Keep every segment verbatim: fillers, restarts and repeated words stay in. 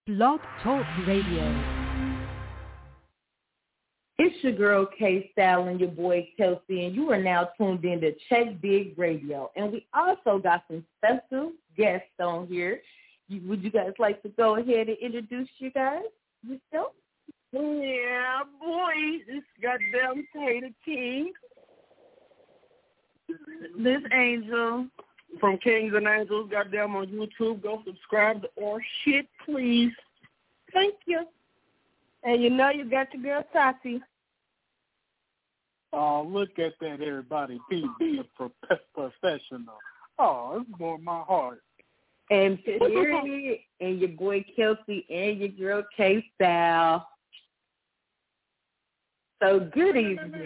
Blog Talk Radio. It's your girl K-Style and your boy Kelsey, and you are now tuned in to Check Big Radio. And we also got some special guests on here. You, would you guys like to go ahead and introduce you guys yourself? Yeah, boy, this goddamn Tater King. This Angel from Kings and Angels, goddamn on YouTube. Go subscribe to our shit, please. Thank you. And you know you got your girl Tati. Oh, look at that, everybody. Be, be a pro- professional. Oh, it's warmed my heart. And period, and your boy Kelsey and your girl K-Style. So good evening.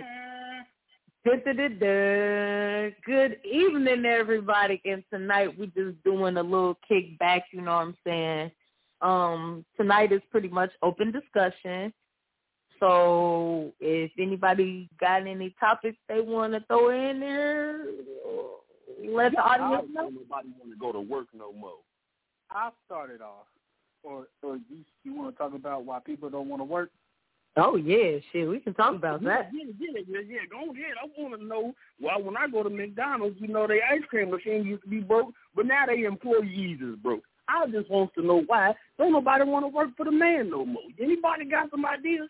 Da-da-da-da. Good evening, everybody. And tonight we're just doing a little kickback, you know what I'm saying? Um, tonight is pretty much open discussion. So if anybody got any topics they want to throw in there, let the audience know. Nobody want to go to work no more. I'll start it off. Or, or you, you want to talk about why people don't want to work? Oh, yeah, shit, we can talk about that. Yeah, yeah, yeah, yeah, go ahead. I want to know why when I go to McDonald's, you know, their ice cream machine used to be broke, but now their employees is broke. I just want to know why don't nobody want to work for the man no more. Anybody got some ideas?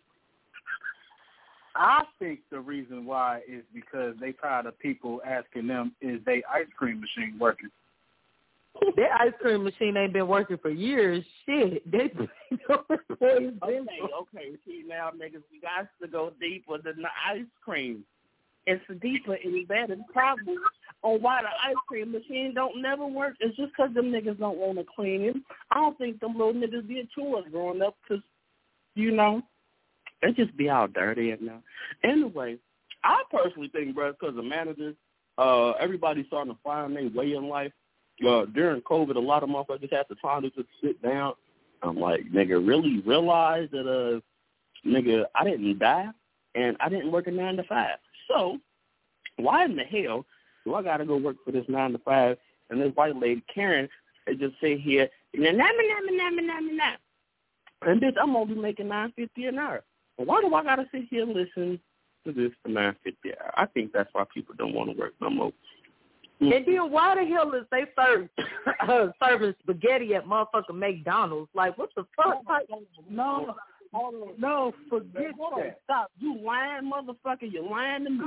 I think the reason why is because they tired of people asking them, is their ice cream machine working? Their ice cream machine ain't been working for years. Shit. They okay, okay. See, now, niggas, we got to go deeper than the ice cream. It's deeper and better problem on why the ice cream machine don't never work. It's just because them niggas don't want to clean it. I don't think them little niggas did chores growing up because, you know, they just be all dirty and now. Anyway, I personally think, bro, because of managers, uh, everybody's starting to find their way in life. Uh, during COVID, a lot of motherfuckers had the time to just sit down. I'm like, nigga, really realize that, uh, nigga, I didn't die and I didn't work a nine to five. So why in the hell do I got to go work for this nine to five and this white lady, Karen, they just sit here, nah, nah, nah, nah, nah, nah, nah. And bitch, I'm only making nine fifty an hour. Well, why do I got to sit here and listen to this for nine fifty an hour? I think that's why people don't want to work no more. And then why the hell is they serve, uh, serving spaghetti at motherfucking McDonald's? Like, what the fuck? No, no, forget that. Stop. You lying, motherfucker. You lying to me.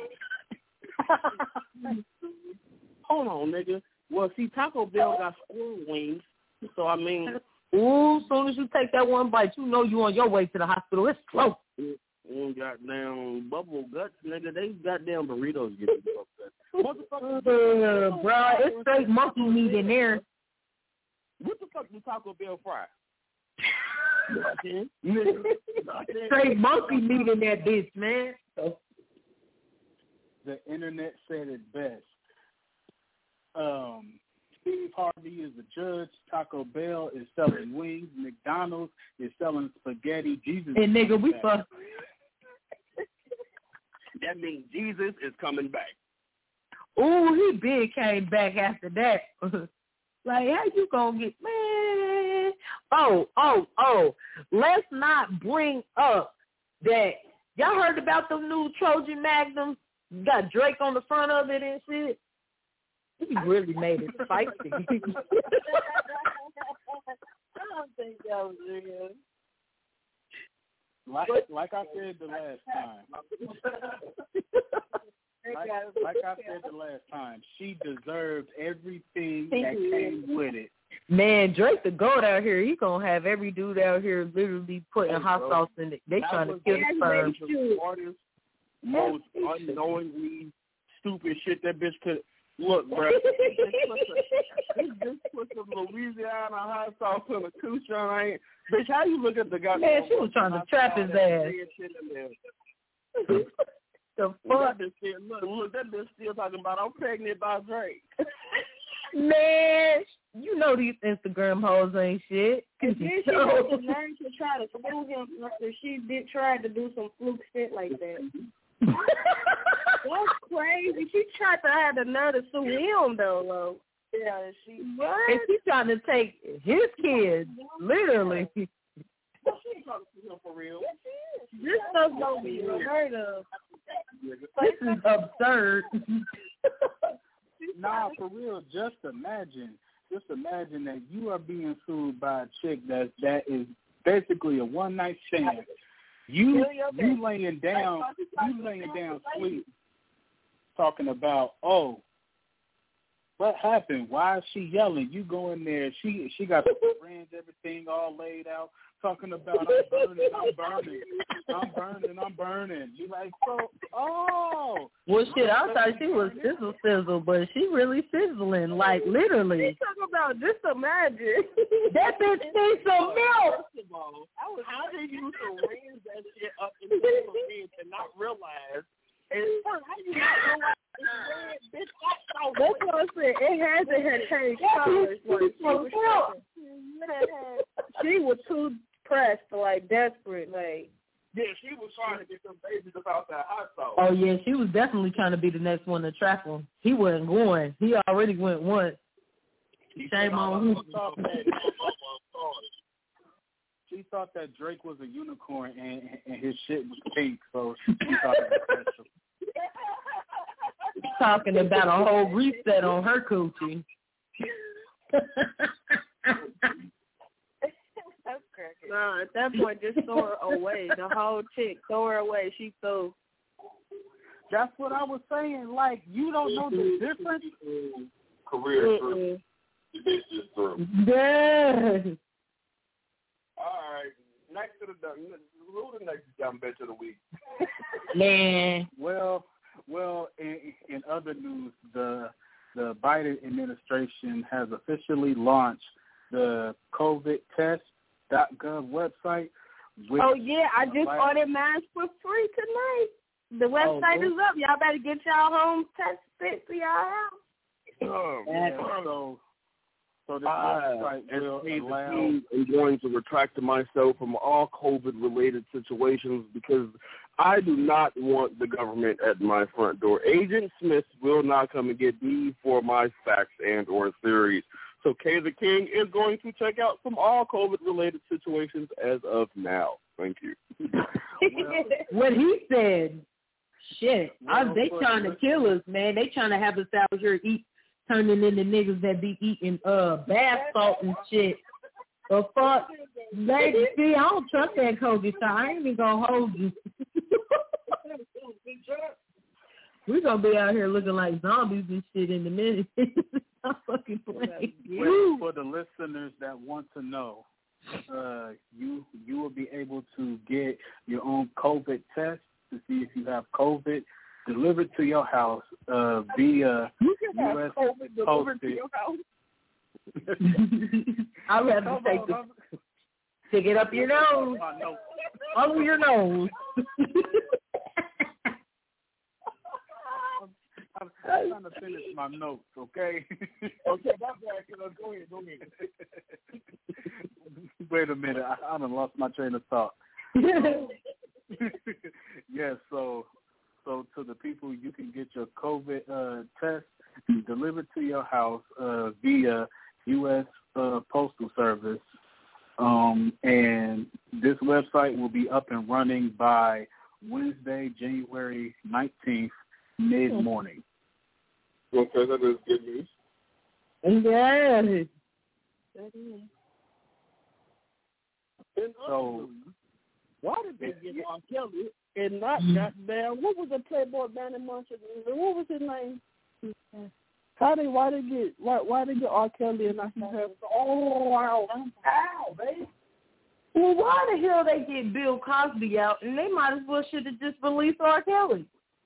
Hold on, nigga. Well, see, Taco Bell got squirrel wings, so, I mean. Ooh, as soon as you take that one bite, you know you on your way to the hospital. It's close. Mm, goddamn bubble guts, nigga. They goddamn burritos get you fucked up. Motherfucker, uh, bro, it's straight monkey meat in there. What the fuck do Taco Bell fry? Straight monkey meat in that bitch, man. So. The internet said it best. Um, Steve Harvey is the judge. Taco Bell is selling wings. McDonald's is selling spaghetti. Jesus. And nigga, we fuck. That means Jesus is coming back. Ooh, he big came back after that. Like, how you gonna get, man? Oh, oh, oh. Let's not bring up that. Y'all heard about the new Trojan Magnum? Got Drake on the front of it and shit. He really made it spicy. I don't think that was real. Like, like I said the last time. Like, like I said the last time, she deserved everything that came with it. Man, Drake the goat out here. He gonna have every dude out here literally putting hey, hot sauce in it. They trying to kill the sperm. The hardest, most unknowingly stupid shit that bitch could. Look, bro. He just put some Louisiana hot sauce on a couche. Bitch, how you look at the guy? Man, she was trying to trap his ass. The fuck? That still, look, look, that bitch still talking about I'm pregnant by Drake. Man, you know these Instagram hoes ain't shit. And then she had to learn to try to sue him after she did try to do some fluke shit like that. That's crazy. She tried to have the nerve to sue him though, though. Yeah, she. What? And she's trying to take his kids, literally. She ain't talking to him for real. This stuff don't be heard of. This is absurd. Nah, for real. Just imagine, just imagine that you are being sued by a chick that that is basically a one night stand. You you laying down, you laying down sleep, talking about, oh, what happened? Why is she yelling? You go in there. She she got the brands, everything all laid out, talking about I'm burning, I'm burning, I'm burning, I'm burning. You like, so, oh. Well, shit, I thought she was sizzle sizzle, but she really sizzling, like literally. She talking about just imagine. That bitch needs some milk. First of all, how did you arrange that shit up in the middle of me and not realize? And first, how you not realize it's red, bitch? That's That's what I said. It hasn't had changed colors. Like, she, was she was too pressed, like desperate, like. Yeah, she was trying to get some babies about that hot sauce. Oh yeah, she was definitely trying to be the next one to trap him. He wasn't going. He already went once. Shame on him. She thought that Drake was a unicorn and, and his shit was pink, so she thought it was special. Talking about a whole reset on her coochie. Nah, at that point, just throw her away. The whole chick, throw her away. She threw. That's what I was saying. Like, you don't know the difference. Career through. This is through. Yes. All right. Next to the who the next dumb bitch of the week? Man. Well, well. In, in other news, the the Biden administration has officially launched the COVID test dot gov website. Which Oh yeah, I just ordered mine for free tonight. The website oh, is up. Y'all better get y'all home test fit for y'all house. Oh, yeah, so, so this I, website will as allow. I'm going to retract myself from all COVID-related situations because I do not want the government at my front door. Agent Smith will not come and get me for my facts and or theories. So Kay the King is going to check out some all COVID-related situations as of now. Thank you. Well, What he said, shit, I, Well, they but trying to listen. kill us, man. They trying to have us out here eat, turning into niggas that be eating uh bath salt and shit. The fuck, baby, see, I don't trust that COVID, so I ain't even gonna hold you. We're gonna be out here looking like zombies and shit in a minute. I'm fucking playing. Well, for the listeners that want to know, uh, you you will be able to get your own COVID test to see if you have COVID delivered to your house uh, via You can have U S COVID delivered to posted. your house. I'd rather take the stick it up your nose, under your nose. I'm, I'm trying to finish my notes, okay? Okay, that's right. Go ahead, go ahead. Wait a minute, I, I done lost my train of thought. Yes, so so to the people, you can get your COVID uh, test delivered to your house uh, via U S uh, Postal Service, um, and this website will be up and running by Wednesday, January nineteenth, mid-morning. Okay, that is good news. Yes. And So, why did they get on Kelly and not goddamn? What was the Playboy Bandit Monster? What was his name? How they? Why they get? Why? Why they get R. Kelly and not have? Oh wow! Ow, baby. Well, why the hell they get Bill Cosby out and they might as well should have just released R. Kelly?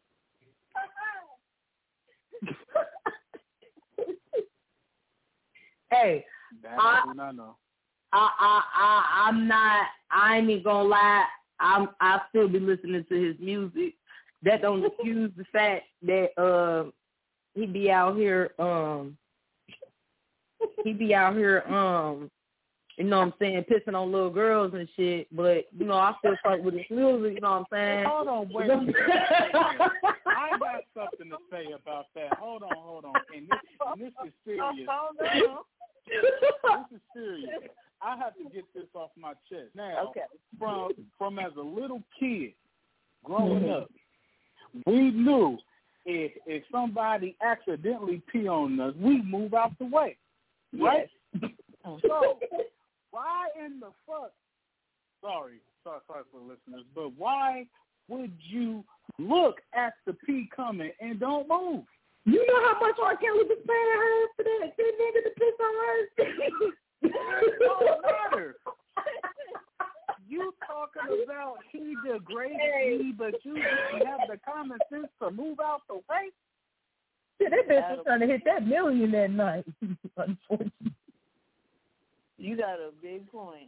Hey, that I, I do not know. I, I, I, I'm not. I ain't even gonna lie. I'm. I still be listening to his music. That don't excuse the fact that uh, he be out here. Um, he be out here. Um, you know what I'm saying, pissing on little girls and shit. But, you know, I still fuck with his music, you know what I'm saying? Hold on, wait a minute. I got something to say about that. Hold on, hold on. And this, and this is serious. This is serious. I have to get this off my chest. Now, okay. from from as a little kid growing mm-hmm. up, we knew if if somebody accidentally pee on us, we move out the way, right? Yes. So why in the fuck? Sorry, sorry, sorry for the listeners, but why would you look at the pee coming and don't move? You know how much R. Kelly was paying her for that? That nigga to piss on her. It don't matter. You talking about he degraded me, but you didn't have the common sense to move out the way? Yeah, that bitch was trying to hit that million that night. Unfortunately. You got a big point.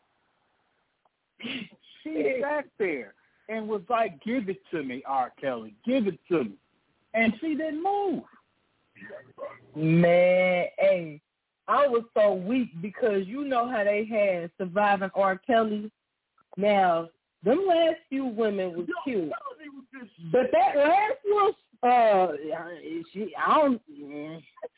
She sat there and was like, give it to me, R. Kelly. Give it to me. And she didn't move. Man, hey, I was so weak because you know how they had Surviving R. Kelly. Now, them last few women was cute. But that last one, uh, she, I don't, man.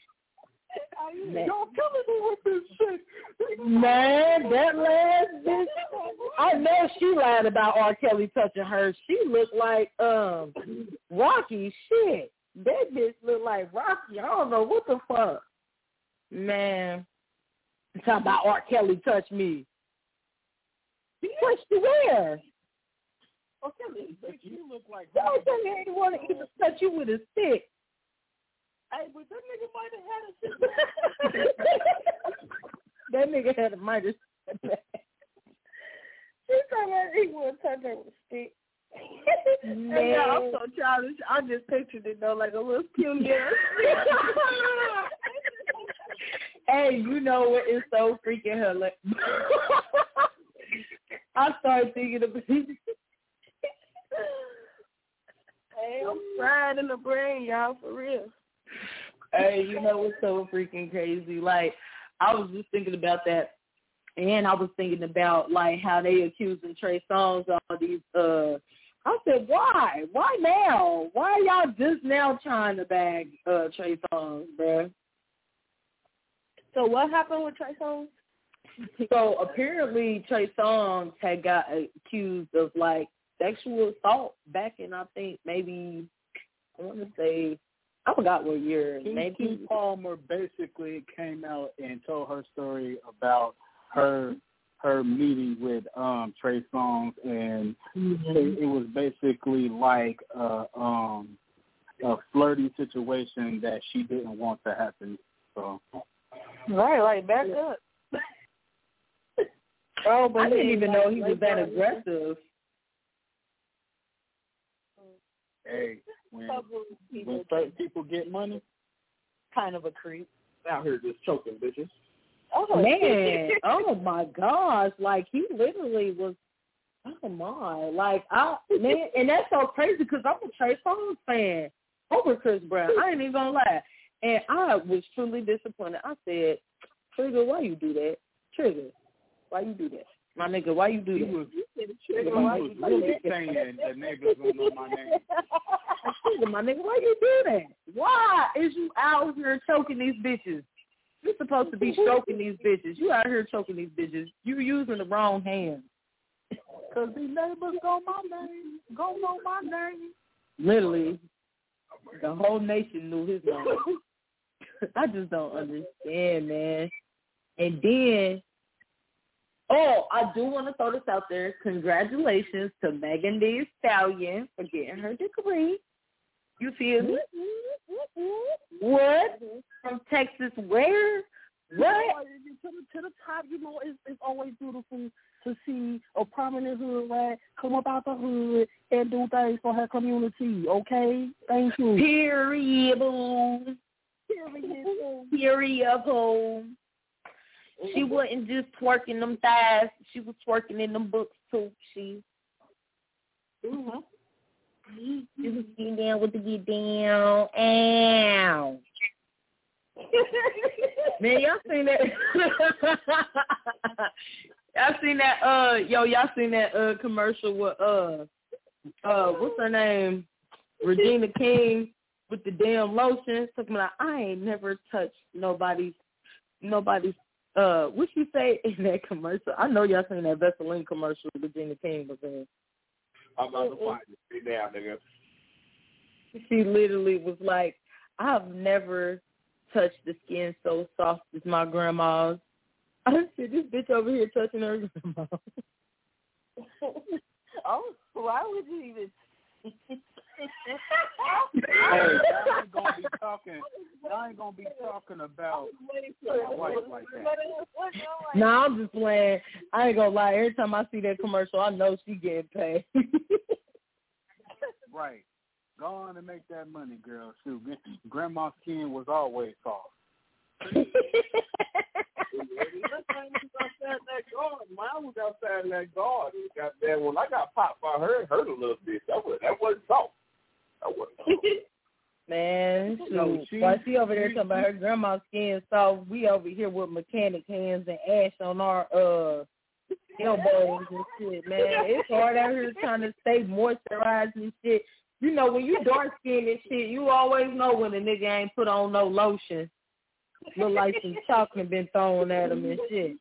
Y'all killing me with this shit. Man, that last bitch, I know she lied about R. Kelly touching her. She looked like um Rocky. Shit, that bitch looked like Rocky. I don't know what the fuck. Man, talking about R. Kelly touched me. He touched you where? R. Kelly, you look like R. Kelly ain't want to even touch you with a stick. Hey, but that nigga might have had a shit. That nigga had a mighty shit. She's talking about he would touch her with a stick. Man, yeah, I'm so childish. I just pictured it though, like a little cute girl. Hey, you know what? It's so freaking hilarious. I started thinking of it. Hey, I'm fried in the brain, y'all, for real. Hey, you know what's so freaking crazy? Like, I was just thinking about that, and I was thinking about, like, how they accusing Trey Songz of all these, uh, I said, why? Why now? Why y'all just now trying to bag uh, Trey Songz, bruh? So what happened with Trey Songz? So apparently Trey Songz had got accused of, like, sexual assault back in, I think, maybe, I want to say, I forgot what year. Maybe Keke Palmer basically came out and told her story about her her meeting with um, Trey Songz, and mm-hmm. it, it was basically like a, um, a flirty situation that she didn't want to happen. So, right, like back up. Oh, but I didn't even know he was that aggressive. Hey, when, when certain people get money, kind of a creep. Out here just choking bitches. Oh man! Oh my gosh! Like he literally was. Oh my! Like I man, and that's so crazy because I'm a Trey Songz fan over Chris Brown. I ain't even gonna lie, and I was truly disappointed. I said, Trigger, why you do that? Trigger, why you do that? My nigga, why you do that? He was, he was really saying the neighbors don't know my name. Trigger, my nigga, why you do that? Why is you out here choking these bitches? You're supposed to be stroking these bitches. You out here choking these bitches. You using the wrong hand. Because these neighbors know my name. Go know my name. Literally, the whole nation knew his name. I just don't understand, man. And then, oh, I do want to throw this out there. Congratulations to Megan Thee Stallion for getting her degree. You feel me? What? From Texas where? What? To the, to the top, you know, it's, it's always beautiful to see a prominent hood rat come up out the hood and do things for her community, okay? Thank you. Period. Period. Period. She wasn't just twerking them thighs. She was twerking in them books, too. She, Mm-hmm. she was getting down with the get down. Ow. Man, y'all seen that? Y'all seen that? Uh, yo, y'all seen that uh commercial with uh, uh, what's her name? Regina King with the damn lotion. Talking about, I ain't never touched nobody's, nobody's. Uh, what she say in that commercial? I know y'all seen that Vaseline commercial Regina King was in. I'm about to find it now, nigga. She literally was like, I've never touched the skin so soft as my grandma's. I said, this bitch over here touching her grandma. Oh, why would you even? Hey, y'all ain't gonna be talking. Y'all ain't gonna be talking about white like that. No, I'm just playing. I ain't gonna lie. Every time I see that commercial, I know she getting paid. Right. Go on and make that money, girl. Shoot, grandma's skin was always soft. Mine was outside in that garden. Goddamn, when I got popped by her, it hurt a little bit. That was that wasn't soft. That wasn't soft. Man, shoot. No, she, while she over there talking about her grandma's skin soft, we over here with mechanic hands and ash on our uh elbows and shit, man. It's hard out here trying to stay moisturized and shit. You know, when you dark skinned and shit, you always know when a nigga ain't put on no lotion. Look like some chocolate been thrown at him and shit.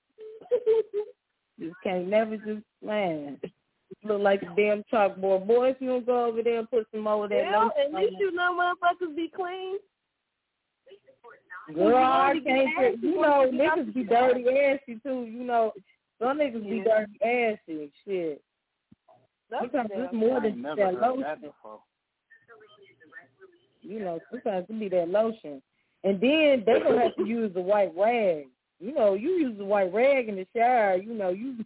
Just can't never just, man. Look like a damn chalkboard. Boy, if you don't go over there and put some more of that Yeah, lotion. at least you know motherfuckers be clean. Girl, I can't, you know, niggas be dirty assy too, you know. Some niggas be dirty assy, shit. Sometimes it's more than just that lotion. That you know, sometimes it be that lotion. And then they gonna have to use the white rag. You know, you use the white rag in the shower, you know, you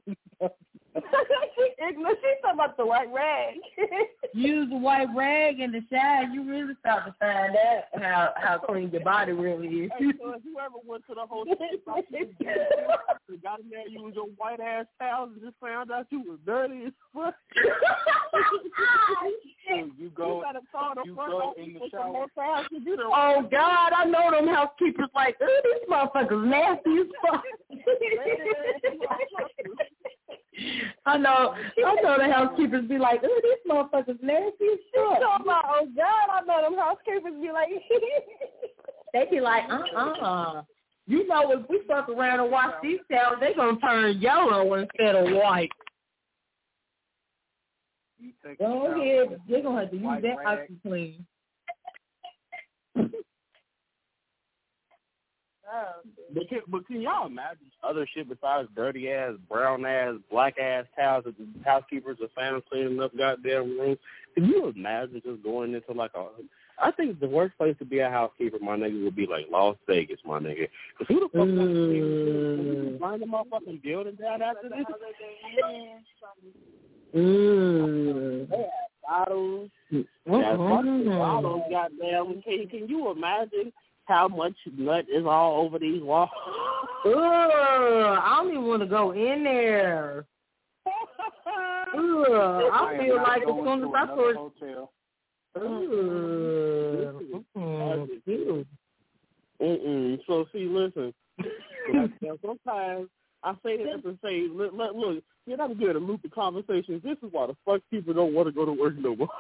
She's talking about the white rag. Use the white rag in the shower, you really start to find out how, how clean your body really is. Hey, so if you ever went to the hotel, you got in there, you was your white ass towels and just found out you was dirty as fuck. So you go, you, you go in the shower. Oh God, I know them housekeepers like, ooh, these motherfuckers nasty as fuck. I know, I know the housekeepers be like, ooh, these motherfuckers nasty as fuck. Talking about, oh God, I know them housekeepers be like, they be like, uh-uh. You know, if we fuck around and wash these towels, they gonna turn yellow instead of white. Go ahead, they're gonna have to use that OxiClean. But can, but can y'all imagine other shit besides dirty ass, brown ass, black ass towels that the housekeepers are fan of cleaning up goddamn rooms? Can you imagine just going into like a? I think the worst place to be a housekeeper, my nigga, would be like Las Vegas, my nigga. Cause who the fuck mm. to burn the motherfucking building down after this? Mm. Yeah, bottles. Mm-hmm. Yeah, bottles. Goddamn. Can can you imagine how much nut is all over these walls? Ugh, I don't even want to go in there. Ugh, I feel like as soon as I saw it. Ugh. Mm-mm. So, see, listen. Sometimes I say this to say, look, look, look you're not good at loop the conversations. This is why the fuck people don't want to go to work no more.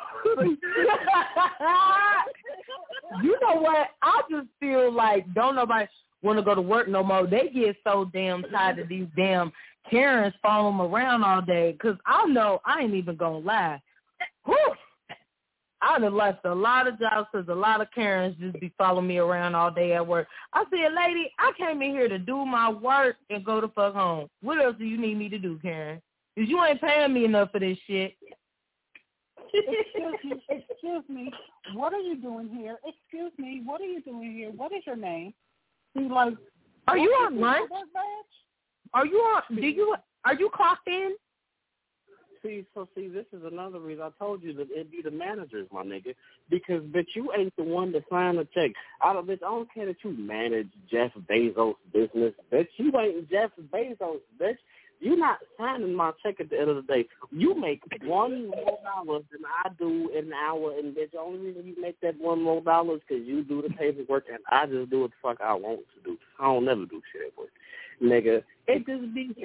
You know what? I just feel like don't nobody want to go to work no more. They get so damn tired of these damn Karens following them around all day. Because I know, I ain't even going to lie. Whew. I done left a lot of jobs because a lot of Karens just be following me around all day at work. I said, lady, I came in here to do my work and go the fuck home. What else do you need me to do, Karen? Because you ain't paying me enough for this shit. Excuse me, excuse me, what are you doing here? Excuse me, what are you doing here? What is your name? He's like, are you on lunch? Are you on, do you, are you clocked in? See, so see, this is another reason I told you that it'd be the managers, my nigga, because, bitch, you ain't the one to sign the check. I don't, bitch, I don't care that you manage Jeff Bezos' business, bitch. You ain't Jeff Bezos, bitch. You're not signing my check at the end of the day. You make one more dollar than I do in an hour, and the only reason you make that one more dollar is because you do the paperwork, and I just do what the fuck I want to do. I don't never do shit at work. Nigga, it just be...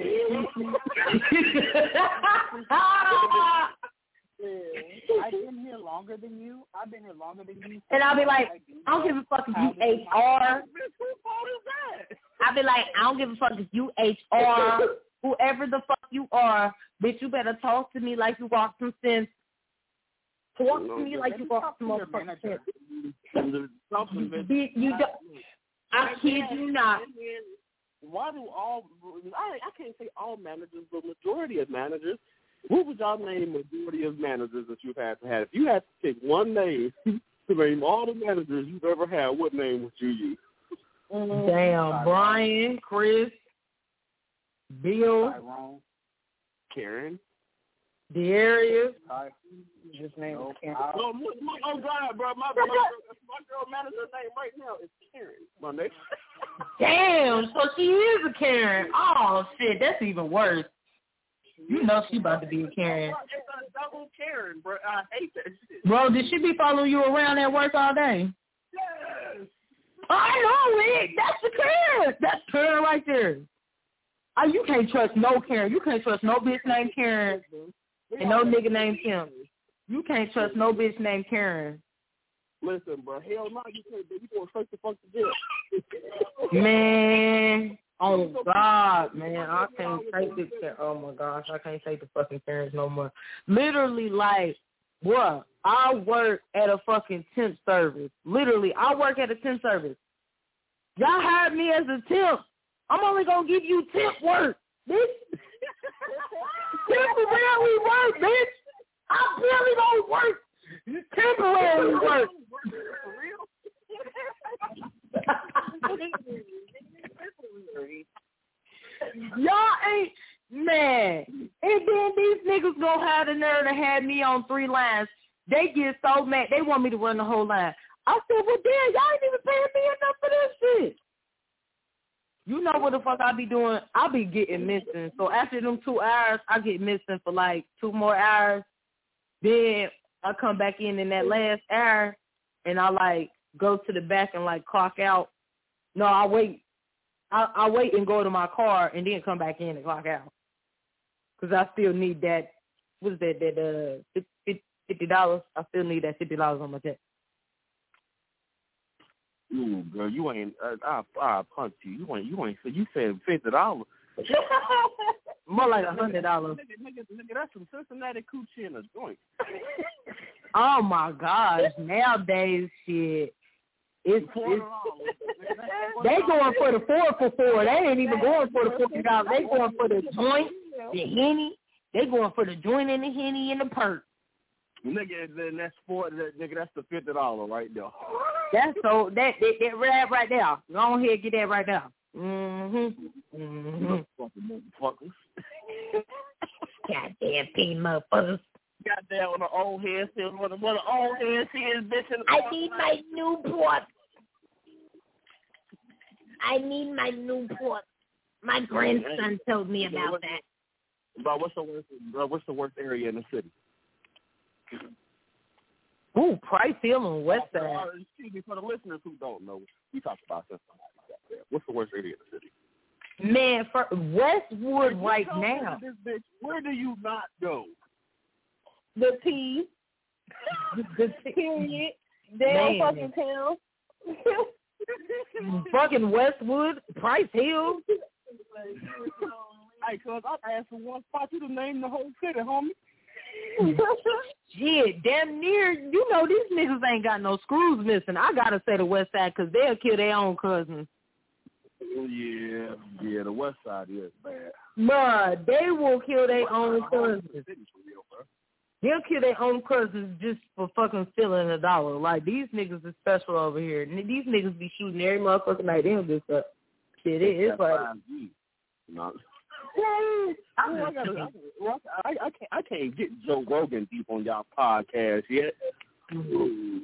I've been here longer than you. I've been here longer than you. And I'll be like, I don't give a fuck if you H R. I'll be like, I don't give a fuck if you H R. Whoever the fuck you are, bitch, you better talk to me like you walk some sense. Talk to me like you walk some motherfucking sense. Bitch, you don't. I kid you not. Why do all, I, I can't say all managers, but majority of managers, what would y'all name majority of managers that you've had to have? If you had to pick one name to name all the managers you've ever had, what name would you use? Damn, Brian, Chris, Bill, Tyrone, Karen, Darius. Just name no, Karen. No, my, oh God, bro, my, my, my girl manager's name right now is Karen. My name. Damn, so she is a Karen. Oh shit, that's even worse. You know she about to be a Karen. It's a double Karen, bro. I hate that shit. Bro, did she be following you around at work all day? Yes. I know it. That's the Karen. That's Karen right there. Oh, you can't trust no Karen. You can't trust no bitch named Karen and no nigga named Kim. You can't trust no bitch named Karen. Listen, bro. Hell no, you can't. You going straight to fuck the jail. Man. Oh, God, man. I can't take this. Oh, my gosh. I can't take the fucking Karens no more. Literally, like, bruh, I work at a fucking temp service. Literally, I work at a temp service. Y'all hired me as a temp. I'm only going to give you temp work, bitch. Temporary work, bitch. I barely don't work. Temporary work. For real? Y'all ain't, man. And then these niggas gonna have the nerve to have me on three lines. They get so mad. They want me to run the whole line. I said, well, damn, y'all ain't even paying me enough for this shit. You know what the fuck I be doing? I be getting missing. So after them two hours, I get missing for like two more hours. Then I come back in in that last hour, and I like go to the back and like clock out. No, I wait. I, I wait and go to my car and then come back in and clock out. Because I still need that, what is that, that uh, fifty dollars? I still need that fifty dollars on my check. Ooh, girl, you ain't, uh, I'll, I'll punch you. You ain't, you ain't, you said fifty dollars. More like a hundred dollars. Nigga, nigga, nigga, that's some Cincinnati coochie in a joint. Oh, my gosh. Nowadays, shit. It's, it's they going for the four for four. They ain't even going for the fifty dollars. They going for the joint, the Henny. They going for the joint and the Henny and the perk. Nigga, then that's four. That, nigga, that's the fifty dollar right there. That's so that that, that right right there. Go ahead and get that right there. Mhm. Mhm. Fucking motherfuckers. Goddamn pig motherfuckers. Goddamn, on the old head still, when the old head see his bitch in the I need my Newport. I need my Newport. My grandson told me about that. Bro, what's the worst? Bro, what's the worst area in the city? Ooh, Price Hill on West Side. Uh, excuse me, for the listeners who don't know, we talked about something like that. What's the worst area in the city? Man, for Westwood right now. This bitch, where do you not go? The P. The Period. Damn fucking town. Fucking Westwood, Price Hill. Hey, cuz I asked for one spot, you to name the whole city, homie. Shit, damn near, you know, these niggas ain't got no screws missing. I gotta say the West Side because they'll kill their own cousins. Oh, yeah, yeah, the West Side is bad. Bruh, they will kill their own cousins. They'll kill their own cousins just for fucking stealing a dollar. Like, these niggas is special over here. These niggas be shooting every motherfucking night. They don't give a fuck. Shit, it is like... No. I, I, gotta, I, I, can't, I can't get Joe Rogan deep on y'all podcast yet.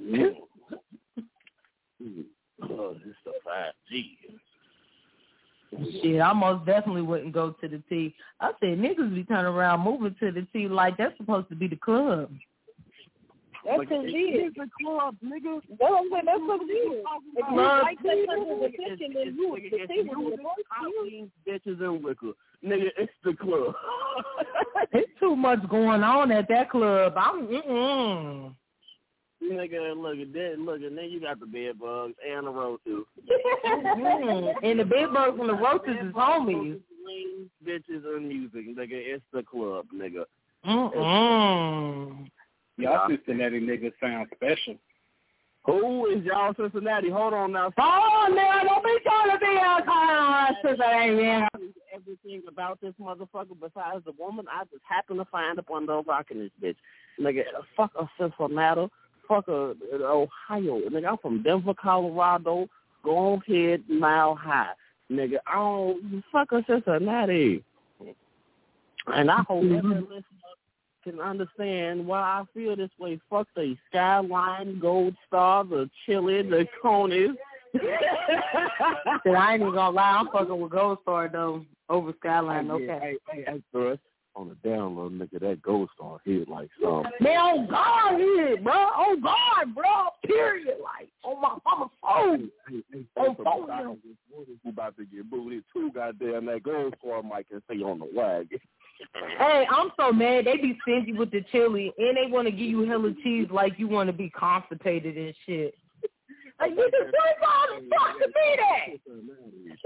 Mm-hmm. Oh, it's the five G. Shit, I most definitely wouldn't go to the T. I said niggas be turning around moving to the T like that's supposed to be the club. That's like, because it is. It's a club, nigga. That's what I'm saying. That's what it is. If you like that person's attention, then you would see what it bitches and liquor. Nigga, it's the club. It's too much going on at that club. I'm, mm-mm. Nigga, look at that. Look, and then you got the bed bugs and the roaches. Mm-hmm. And the bed bugs and the roaches is homies. Bitches and music, nigga. It's the club, nigga. Mm-mm. Y'all Cincinnati niggas sound special. Who is y'all Cincinnati? Hold on now. Oh, now don't be trying to be out Cincinnati, yeah. Everything about this motherfucker besides the woman, I just happen to find up on those rocking this bitch. Nigga, fuck a Cincinnati. Fuck a, a Ohio. Nigga, I'm from Denver, Colorado. Go ahead, mile high. Nigga, I don't fuck a Cincinnati. And I hope every listener can understand why I feel this way. Fuck the Skyline, Gold Star, the Chili, the Conies. I ain't even gonna lie, I'm fucking with Gold Star though over Skyline. Okay. Hey, hey, hey, hey, on the down low, nigga, that Gold Star hit like some. Man, on God hit, bro. On God, bro. Period. Like, on my mama's phone. Hey, hey, on phone. Who about to get booted too? Goddamn, that Gold Star mic can stay on the wagon. Hey, I'm so mad. They be stingy with the chili, and they want to give you hella cheese like you want to be constipated and shit. Like, you can drink all the fuck to me that.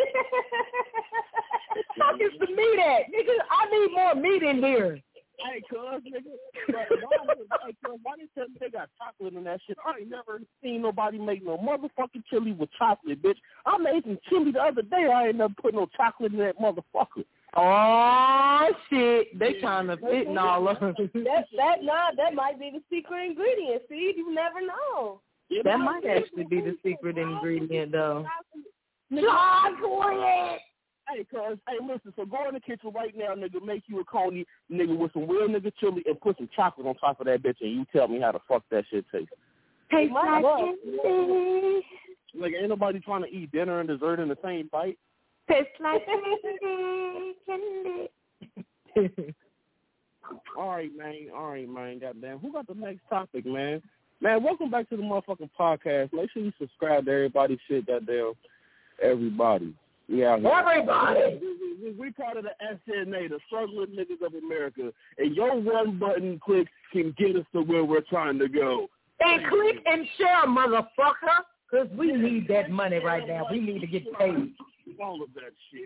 Fuck is to me that. Nigga, I need more meat in here. Hey, cuz, nigga. Hey, cuz, why they tell me they got chocolate in that shit? I ain't never seen nobody make no motherfucking chili with chocolate, bitch. I made some chili the other day. I ain't never put no chocolate in that motherfucker. Oh, shit. They trying to fit in all of them. That, that, nah, that might be the secret ingredient. See, you never know. It that might actually be the secret ingredient, though. Chocolate! Hey, cuz, hey, listen, so go in the kitchen right now, nigga, make you a coney, nigga, with some real nigga chili and put some chocolate on top of that bitch, and you tell me how the fuck that shit tastes. Tastes like candy. Like, ain't nobody trying to eat dinner and dessert in the same bite. Tastes like candy, candy. All right, man. All right, man. Goddamn. Who got the next topic, man? Man, welcome back to the motherfucking podcast. Make sure you subscribe to everybody's shit, goddamn. Everybody. Yeah, everybody. We, we, we part of the S N A, the struggling niggas of America, and your one button click can get us to where we're trying to go. And click and share, motherfucker, because we need that money right now. We need to get paid. All of that shit.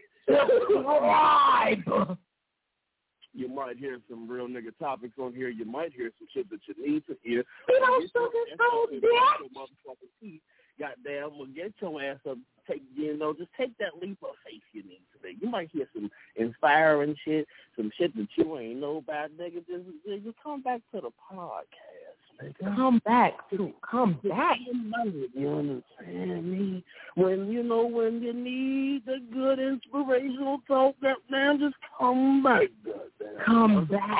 Subscribe. You might hear some real nigga topics on here. You might hear some shit that you need to hear. We don't sugar so bitch. Goddamn, well, get your ass up. Take, you know, just take that leap of faith you need today. You might hear some inspiring shit, some shit that you ain't know about, nigga. Just, just come back to the podcast, nigga. Come back to, come back. You understand me? When, you know, when you need the good inspirational talk, goddamn, just come back, goddamn. Come back.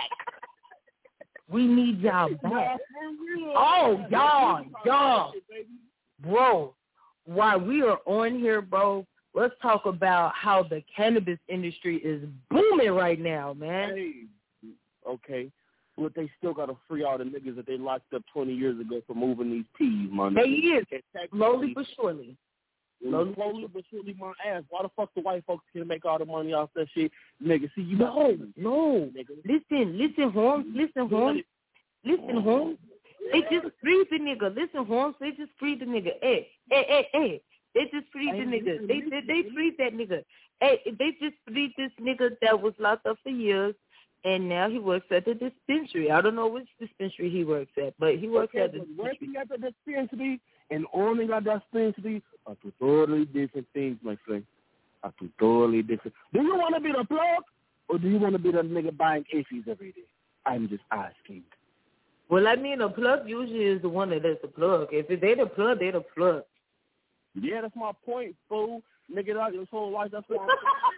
We need y'all back. Oh, y'all, y'all. Bro, while we are on here, bro, let's talk about how the cannabis industry is booming right now, man. Hey, okay. But they still got to free all the niggas that they locked up twenty years ago for moving these peas, man. They is. Slowly but surely. Slowly, slowly but surely, my ass. Why the fuck the white folks can make all the money off that shit? Nigga, see, you No, no. Nigga. Listen, listen, Holmes. Listen, Holmes. Listen, Holmes. They just freed the nigga. Listen, Holmes, they just freed the nigga. Hey, hey, hey, hey. They just freed the nigga. They they, they freed that nigga. Hey, they just freed this nigga that was locked up for years, and now he works at the dispensary. I don't know which dispensary he works at, but he works okay, at the dispensary. Working at the dispensary and owning at that dispensary are two totally different things, my friend. Are two totally different. Do you want to be the plug, or do you want to be the nigga buying A Cs every day? I'm just asking. Well, I mean, a plug usually is the one that is the plug. If they the plug, they the plug. Yeah, that's my point, fool. Nigga, out your whole life, that's why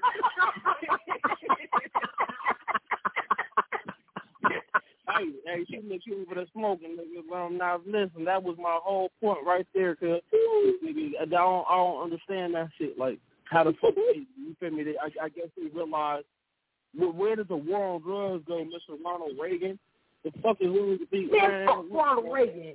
I'm Hey, hey, she look you over there smoking, nigga. Um, now, listen, that was my whole point right there, cuz, nigga, I don't, I don't understand that shit. Like, how the fuck you feel me? They, I, I guess they realized, where, where did the war on drugs go, Mister Ronald Reagan? The fuck is really the big man? Fuck Ronald Reagan.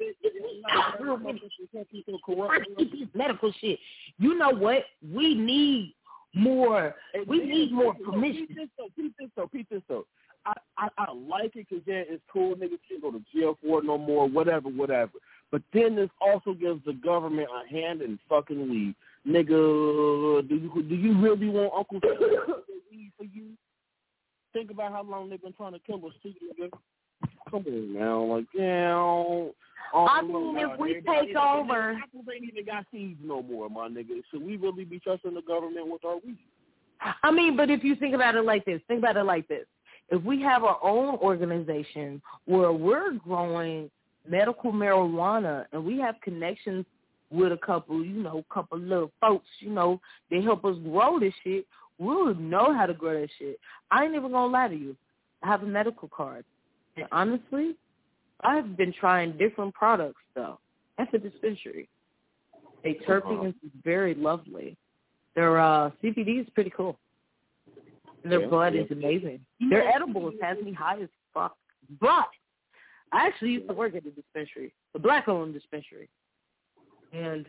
Medical shit. You know what? We need more. And we need more permission. Peep this though. Peep this though. Peep this though. I, I, I like it because, yeah, it's cool. Niggas can't go to jail for it no more, whatever, whatever. But then this also gives the government a hand in fucking weed. Nigga, do you, do you really want Uncle Sam to weed for you? Think about how long they've been trying to kill us, too, nigga. Come on now. Like, yeah. Oh, I mean, if we take over. Apples ain't even got seeds no more, my nigga. Should we really be trusting the government with our weed? I mean, but if you think about it like this, think about it like this. If we have our own organization where we're growing medical marijuana and we have connections with a couple, you know, couple little folks, you know, they help us grow this shit, we'll know how to grow that shit. I ain't even going to lie to you. I have a medical card. And honestly, I've been trying different products, though. That's a dispensary. They terpenes is very lovely. Their uh, C B D is pretty cool. Their yeah, bud yeah. is amazing. Their edibles has me high as fuck. But I actually used to work at the dispensary, the black-owned dispensary. And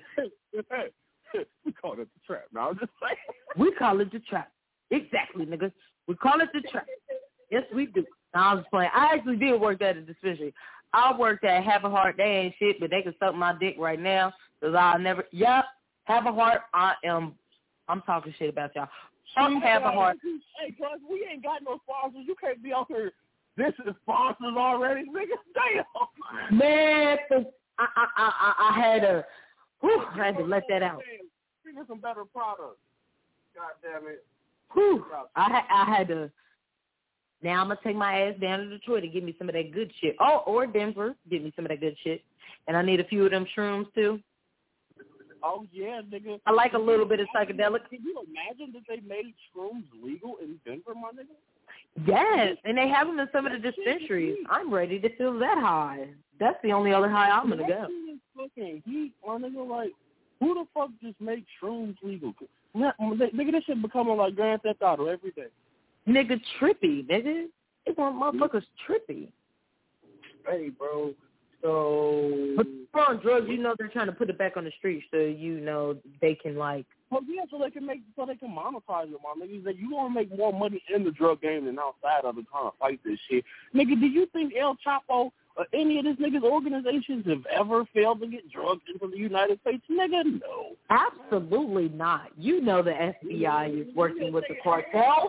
we call it the trap. Now I'm just saying. We call it the trap. Exactly, nigga. We call it the trap. Yes, we do. Now, I was playing. I actually did work at a dispensary. I worked at Have a Heart. They ain't shit, but they can suck my dick right now because I'll never. Yep, Have a Heart. I am. I'm talking shit about y'all. Fuck Have a Heart. Hey, cuz, we ain't got no sponsors. You can't be out here. This is sponsors already, nigga. Damn. Man, I, I, I, I had to. Whew, I had to let that out. Bring us some better products. God damn it. Whew, I, I had to. Now I'm going to take my ass down to Detroit and give me some of that good shit. Oh, or Denver, give me some of that good shit. And I need a few of them shrooms, too. Oh, yeah, nigga. I like a little bit of psychedelic. Can you imagine that they made shrooms legal in Denver, my nigga? Yes, and they have them in some of the dispensaries. I'm ready to feel that high. That's the only other high I'm going to go. Fucking heat, my nigga. Like, who the fuck just made shrooms legal? Nigga, this shit becoming like Grand Theft Auto every day. Nigga, trippy, nigga. They want motherfuckers trippy. Hey, bro. So, but on drugs, you know they're trying to put it back on the street, so you know they can like. Well, yeah, so they can make, so they can monetize it, my niggas. That you gonna make more money in the drug game than outside of it, trying to fight this shit, nigga. Do you think El Chapo or any of this niggas' organizations have ever failed to get drugs into the United States, nigga? No, absolutely not. You know the F B I is working with the cartel.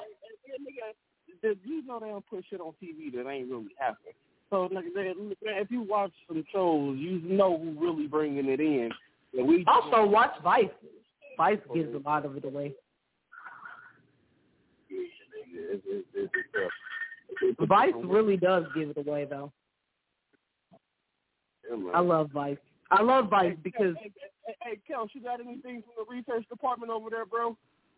You know they don't put shit on T V that ain't really happening. So, if you watch some shows, you know who really bringing it in. And we also watch Vice. Vice gives a lot of it away. Vice really does give it away, though. I love Vice. I love Vice because... Hey, hey, hey, Kel, you got anything from the research department over there, bro?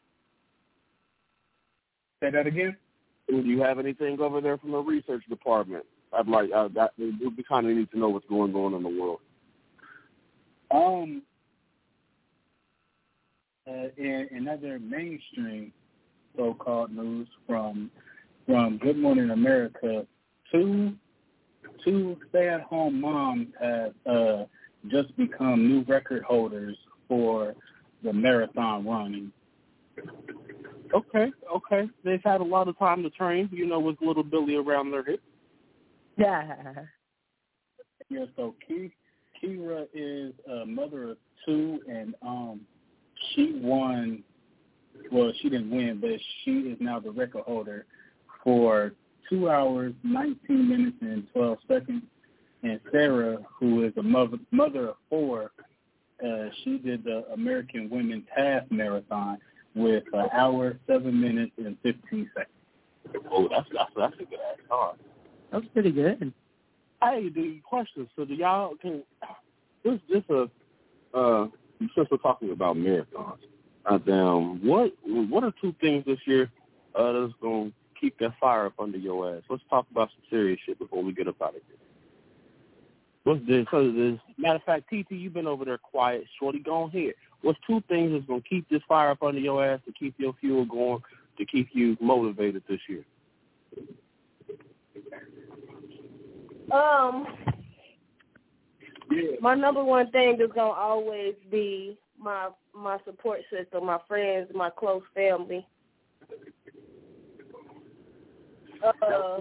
Say that again? Do you have anything over there from the research department? I'd like, uh, that, we kind of need to know what's going on in the world. Um, uh, in another mainstream so-called news from from Good Morning America, two two stay-at-home moms have uh, just become new record holders for the marathon running. Okay, okay. They've had a lot of time to train, you know, with little Billy around their hip. Yeah. Yeah, so Kira is a mother of two, and um, she won, well, she didn't win, but she is now the record holder for two hours, nineteen minutes, and twelve seconds. And Sarah, who is a mother, mother of four, uh, she did the American Women's Half Marathon with an hour, seven minutes, and fifteen seconds. Oh, that's that's, that's a good ass time. That's pretty good. Hey, the question. So, do y'all can this this a uh, since we're talking about marathons, uh, damn, what what are two things this year uh, that's gonna keep that fire up under your ass? Let's talk about some serious shit before we get up out of here. What's this? So this matter of fact, T T, you've been over there quiet. Shorty, go ahead. What's two things that's going to keep this fire up under your ass, to keep your fuel going, to keep you motivated this year? Um, my number one thing is going to always be my my support system, my friends, my close family. Uh,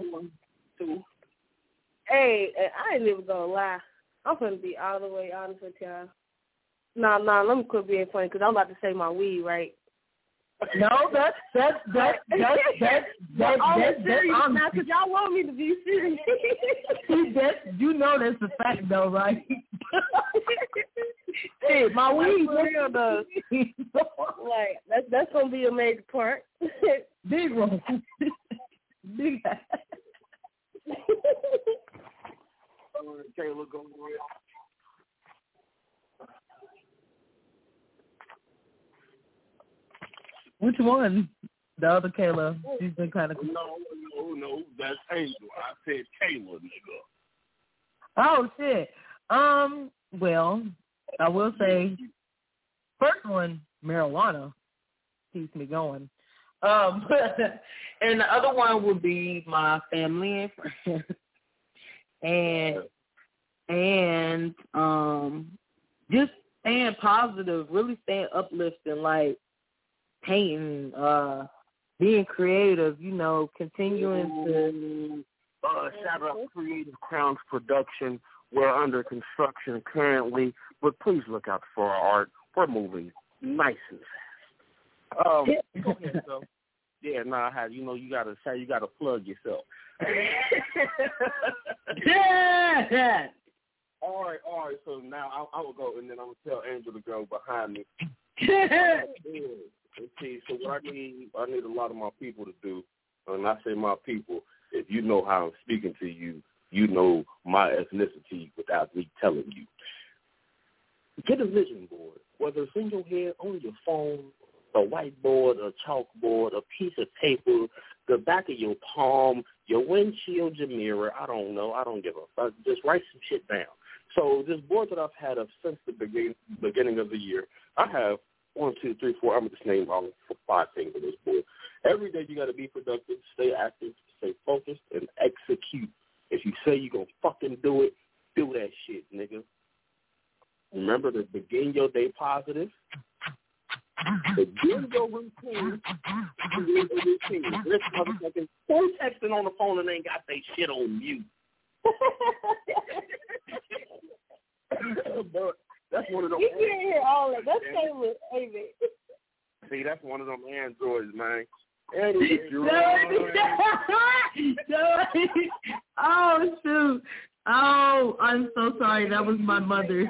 hey, I ain't even going to lie. I'm going to be all the way honest with y'all. Nah, nah, let me quit being funny because I'm about to say my weed, right? No, that's that's that's that's that's that's that's serious now because y'all want me to be serious. That's, you know that's a fact though, right? Hey, my weed real though. Like that's that's gonna be a major part. Big one. Big. Kayla, go ahead. Which one? The other Kayla. She's been kind of. No, no, no. That's Angel. I said Kayla, nigga. Oh shit. Um. Well, I will say, first one, marijuana keeps me going. Um. And the other one would be my family and friends. And and um, just staying positive, really staying uplifting, like painting, uh, being creative, you know, continuing to. Uh, shout out Creative Crowns Production. We're under construction currently, but please look out for our art. We're moving nice and fast. Um, go ahead, so. Yeah, nah, how you know you gotta say you gotta plug yourself. Yeah. All right, all right. So now I, I will go, and then I'm gonna tell Angel to go behind me. Yeah. Let's see. So what I need, I need a lot of my people to do, and I say my people. If you know how I'm speaking to you, you know my ethnicity without me telling you. Get a vision board, whether it's in your head, on your phone, a whiteboard, a chalkboard, a piece of paper, the back of your palm, your windshield, your mirror. I don't know. I don't give a fuck. Just write some shit down. So this board that I've had up since the begin, beginning of the year, I have one, two, three, four. I'm going to just name all five things on this board. Every day you got to be productive, stay active, stay focused, and execute. If you say you're going to fucking do it, do that shit, nigga. Remember to begin your day positive. Begin your routine. Begin your routine. This motherfucker, who's texting on the phone and ain't got their shit on mute? But that's one of them. You can't hear all that. That's same with Amy. See, that's one of them androids, man. Anyway, oh shoot! Oh, I'm so sorry. That was my mother.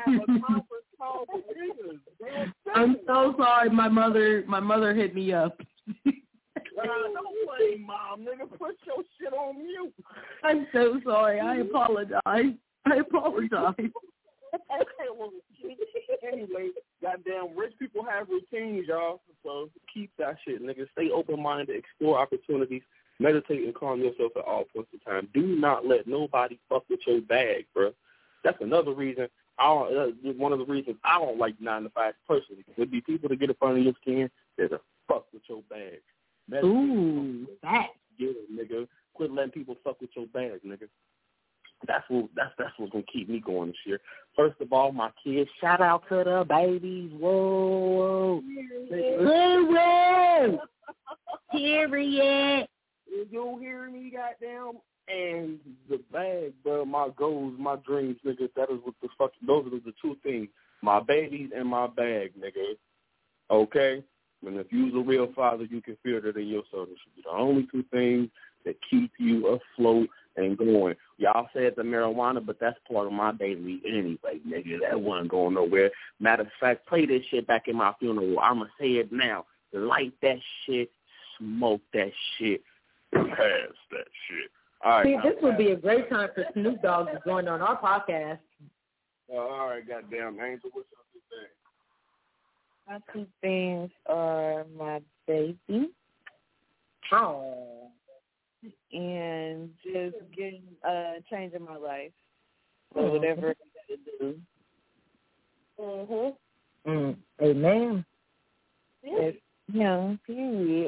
I'm so sorry. My mother, my mother hit me up. Uh, don't play, mom, nigga. Put your shit on mute. I'm so sorry. I apologize. I apologize. Okay, well, anyway, goddamn, rich people have routines, y'all. So keep that shit, nigga. Stay open-minded, explore opportunities, meditate and calm yourself at all points of time. Do not let nobody fuck with your bag, bro. That's another reason. I don't, uh, one of the reasons I don't like nine to five personally. There'd be people that get up under your skin that'll fuck with your bag. Meditate. Ooh, that. Yeah, nigga. Quit letting people fuck with your bag, nigga. That's what that's that's what's gonna keep me going this year. First of all, my kids. Shout out to the babies. Whoa, whoa, whoa. Period. You hear me, goddamn? And the bag, bro. My goals, my dreams, nigga. That is what the fuck. Those are the two things. My babies and my bag, nigga. Okay. And if you's a real father, you can feel that in your soul. This should be the only two things that keep you afloat and going. Y'all said the marijuana, but that's part of my daily anyway, nigga. That wasn't going nowhere. Matter of fact, play this shit back in my funeral. I'ma say it now. Light that shit, smoke that shit, pass that shit. All right. See, this would be a great time for Snoop Dogg to join on our podcast. Uh, all right, goddamn, Angel, what's your two things? My two things are my baby. Oh. And just getting, uh, changing my life. So whatever I got to do. Mhm. Mm. Amen. Yeah. Yeah. Period.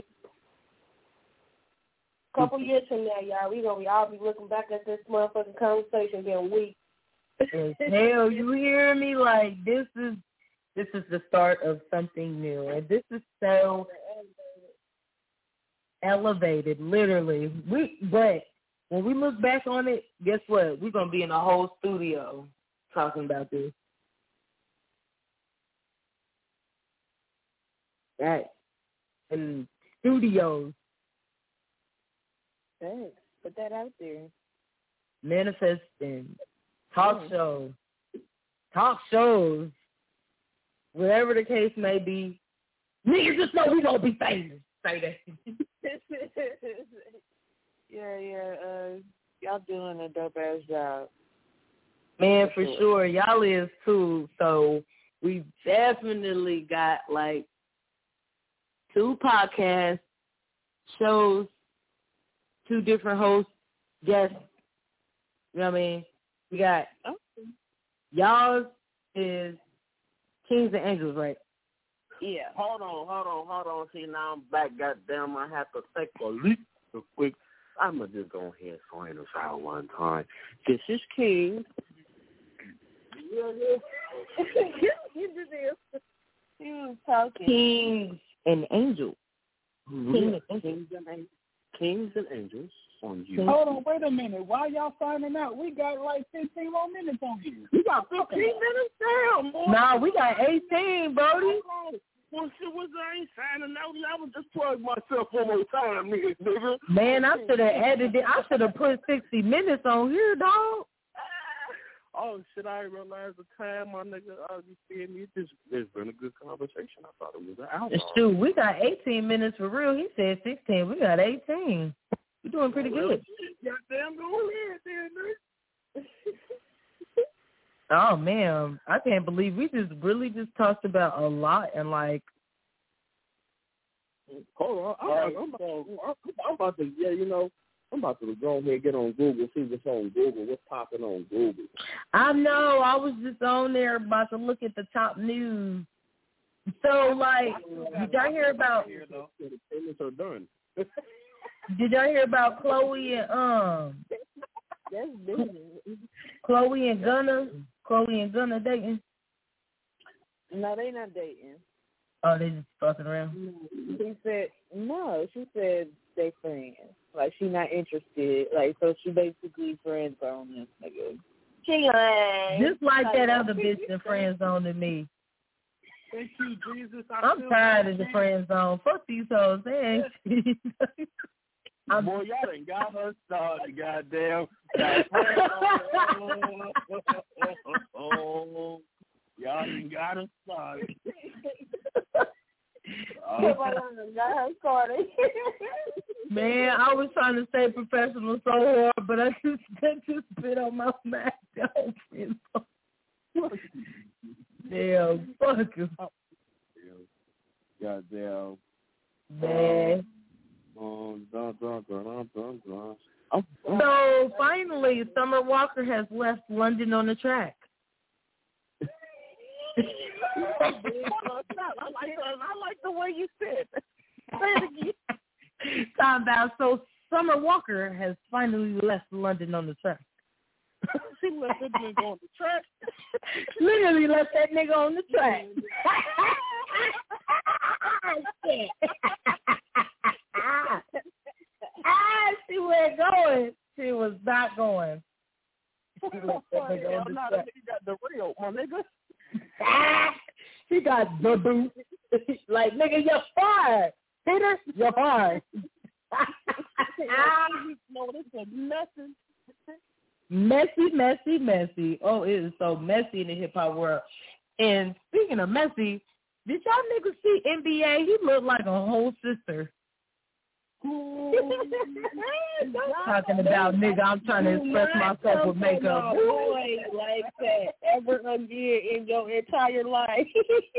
Couple years from now, y'all, we gonna all be looking back at this motherfucking conversation being weak. Hell, you hear me? Like this is this is the start of something new, and this is so elevated, literally. We but when we look back on it, guess what? We're gonna be in a whole studio talking about this. Right. In studios. Thanks. Put that out there. Manifesting. Talk yeah. shows. Talk shows. Whatever the case may be. Niggas just know we gonna be famous. Say that. yeah, yeah. Uh, y'all doing a dope ass job. Man, for sure. sure. Y'all is too. So we definitely got like two podcasts, shows, two different hosts, guests. You know what I mean? We got okay. Y'all's is Kings and Angels, right? Yeah. Hold on, hold on, hold on. See, now I'm back. Goddamn, I have to take a leap real quick. I'm going to just go ahead and sign us out one time. This is King. Yeah, yeah. You did this. He was talking. Kings and Angels. Mm-hmm. Kings, and Kings, and, Kings and Angels on you. Hold on, wait a minute. Why y'all finding out? We got like fifteen more minutes on here. We got fifteen minutes down, boy. Nah, we got eighteen, Brody. Well, shit, was I ain't signing out. I was just plug myself one more time, nigga. nigga. Man, I should have edited. I should have put sixty minutes on here, dog. Oh, shit, I didn't realize the time, my nigga. Uh, you feel me? It's, it's been a good conversation. I thought it was an hour. It's true. We got eighteen minutes for real. He said sixteen. We got eighteen. We're doing pretty well, good. Goddamn, go ahead, then, nigga. Oh, man. I can't believe we just really just talked about a lot and, like. Hold on. I'm, right. I'm, about, I'm about to, yeah, you know. I'm about to go ahead and get on Google, see what's on Google, what's popping on Google. I know. I was just on there about to look at the top news. So, like, did y'all hear about... The payments are done. Did y'all hear about Chloe and, um... That's business. Chloe and Gunna? Chloe and Gunna dating? No, they not dating. Oh, they just fucking around? She said, no, she said they friends. Like, she not interested. Like, so she basically friend zone this nigga. She like, just like, like that other bitch that friend zoned me. Thank you, Jesus. I I'm tired of the friend zone. Fuck these hoes. They ain't I'm Boy, y'all done got her started, goddamn. Oh, y'all done got her started. Man, I was trying to stay professional so hard, but I just I just spit on my mouth. Damn, fuck him. Goddamn. Man. Um, dun, dun, dun, dun, dun, dun. Oh, so finally, Summer Walker has left London on the track. I like I like the way you said it. Say it again. Talking about so Summer Walker has finally left London on the track. She left that nigga on the track. Literally left that nigga on the track. Ah, she wasn't going. She was not going. She left that nigga on the track. He got the real, my nigga. She got the boot. Like, nigga, you're fired. Peter, you're fired. No, this is messy. Messy, messy, messy. Oh, it is so messy in the hip-hop world. And speaking of messy, did y'all niggas see N B A? He looked like a whole sister. Talking about, nigga, I'm trying to express myself with makeup. Boy, like that ever again in your entire life.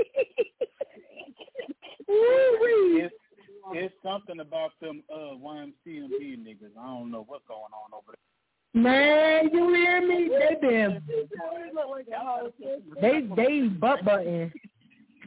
it's, it's something about them uh, Y M C M B niggas. I don't know what's going on over there. Man, you hear me? They been, they, they butt button.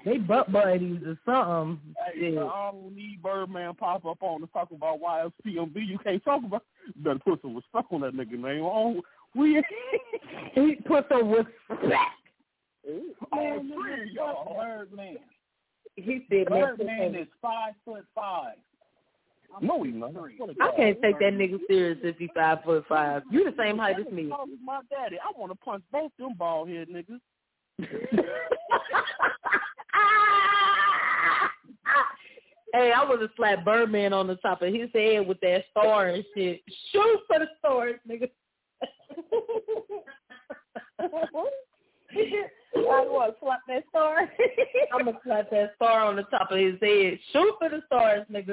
They butt buddies or something. Hey, Yeah. I don't need Birdman pop up on to talk about Y F C M B. You can't talk about. You better put some respect on that nigga name. Oh, we. He put some respect. Oh, man, y'all. Birdman. He said, Birdman is five foot five. I'm no, he's not. I can't take that nigga serious if he's five foot five. You the same height as me. My daddy. I want to punch both them bald head niggas. Hey, I would have slapped Birdman on the top of his head with that star and shit. Shoot for the stars, nigga. I want to slap that star. I'm going to slap that star on the top of his head. Shoot for the stars, nigga.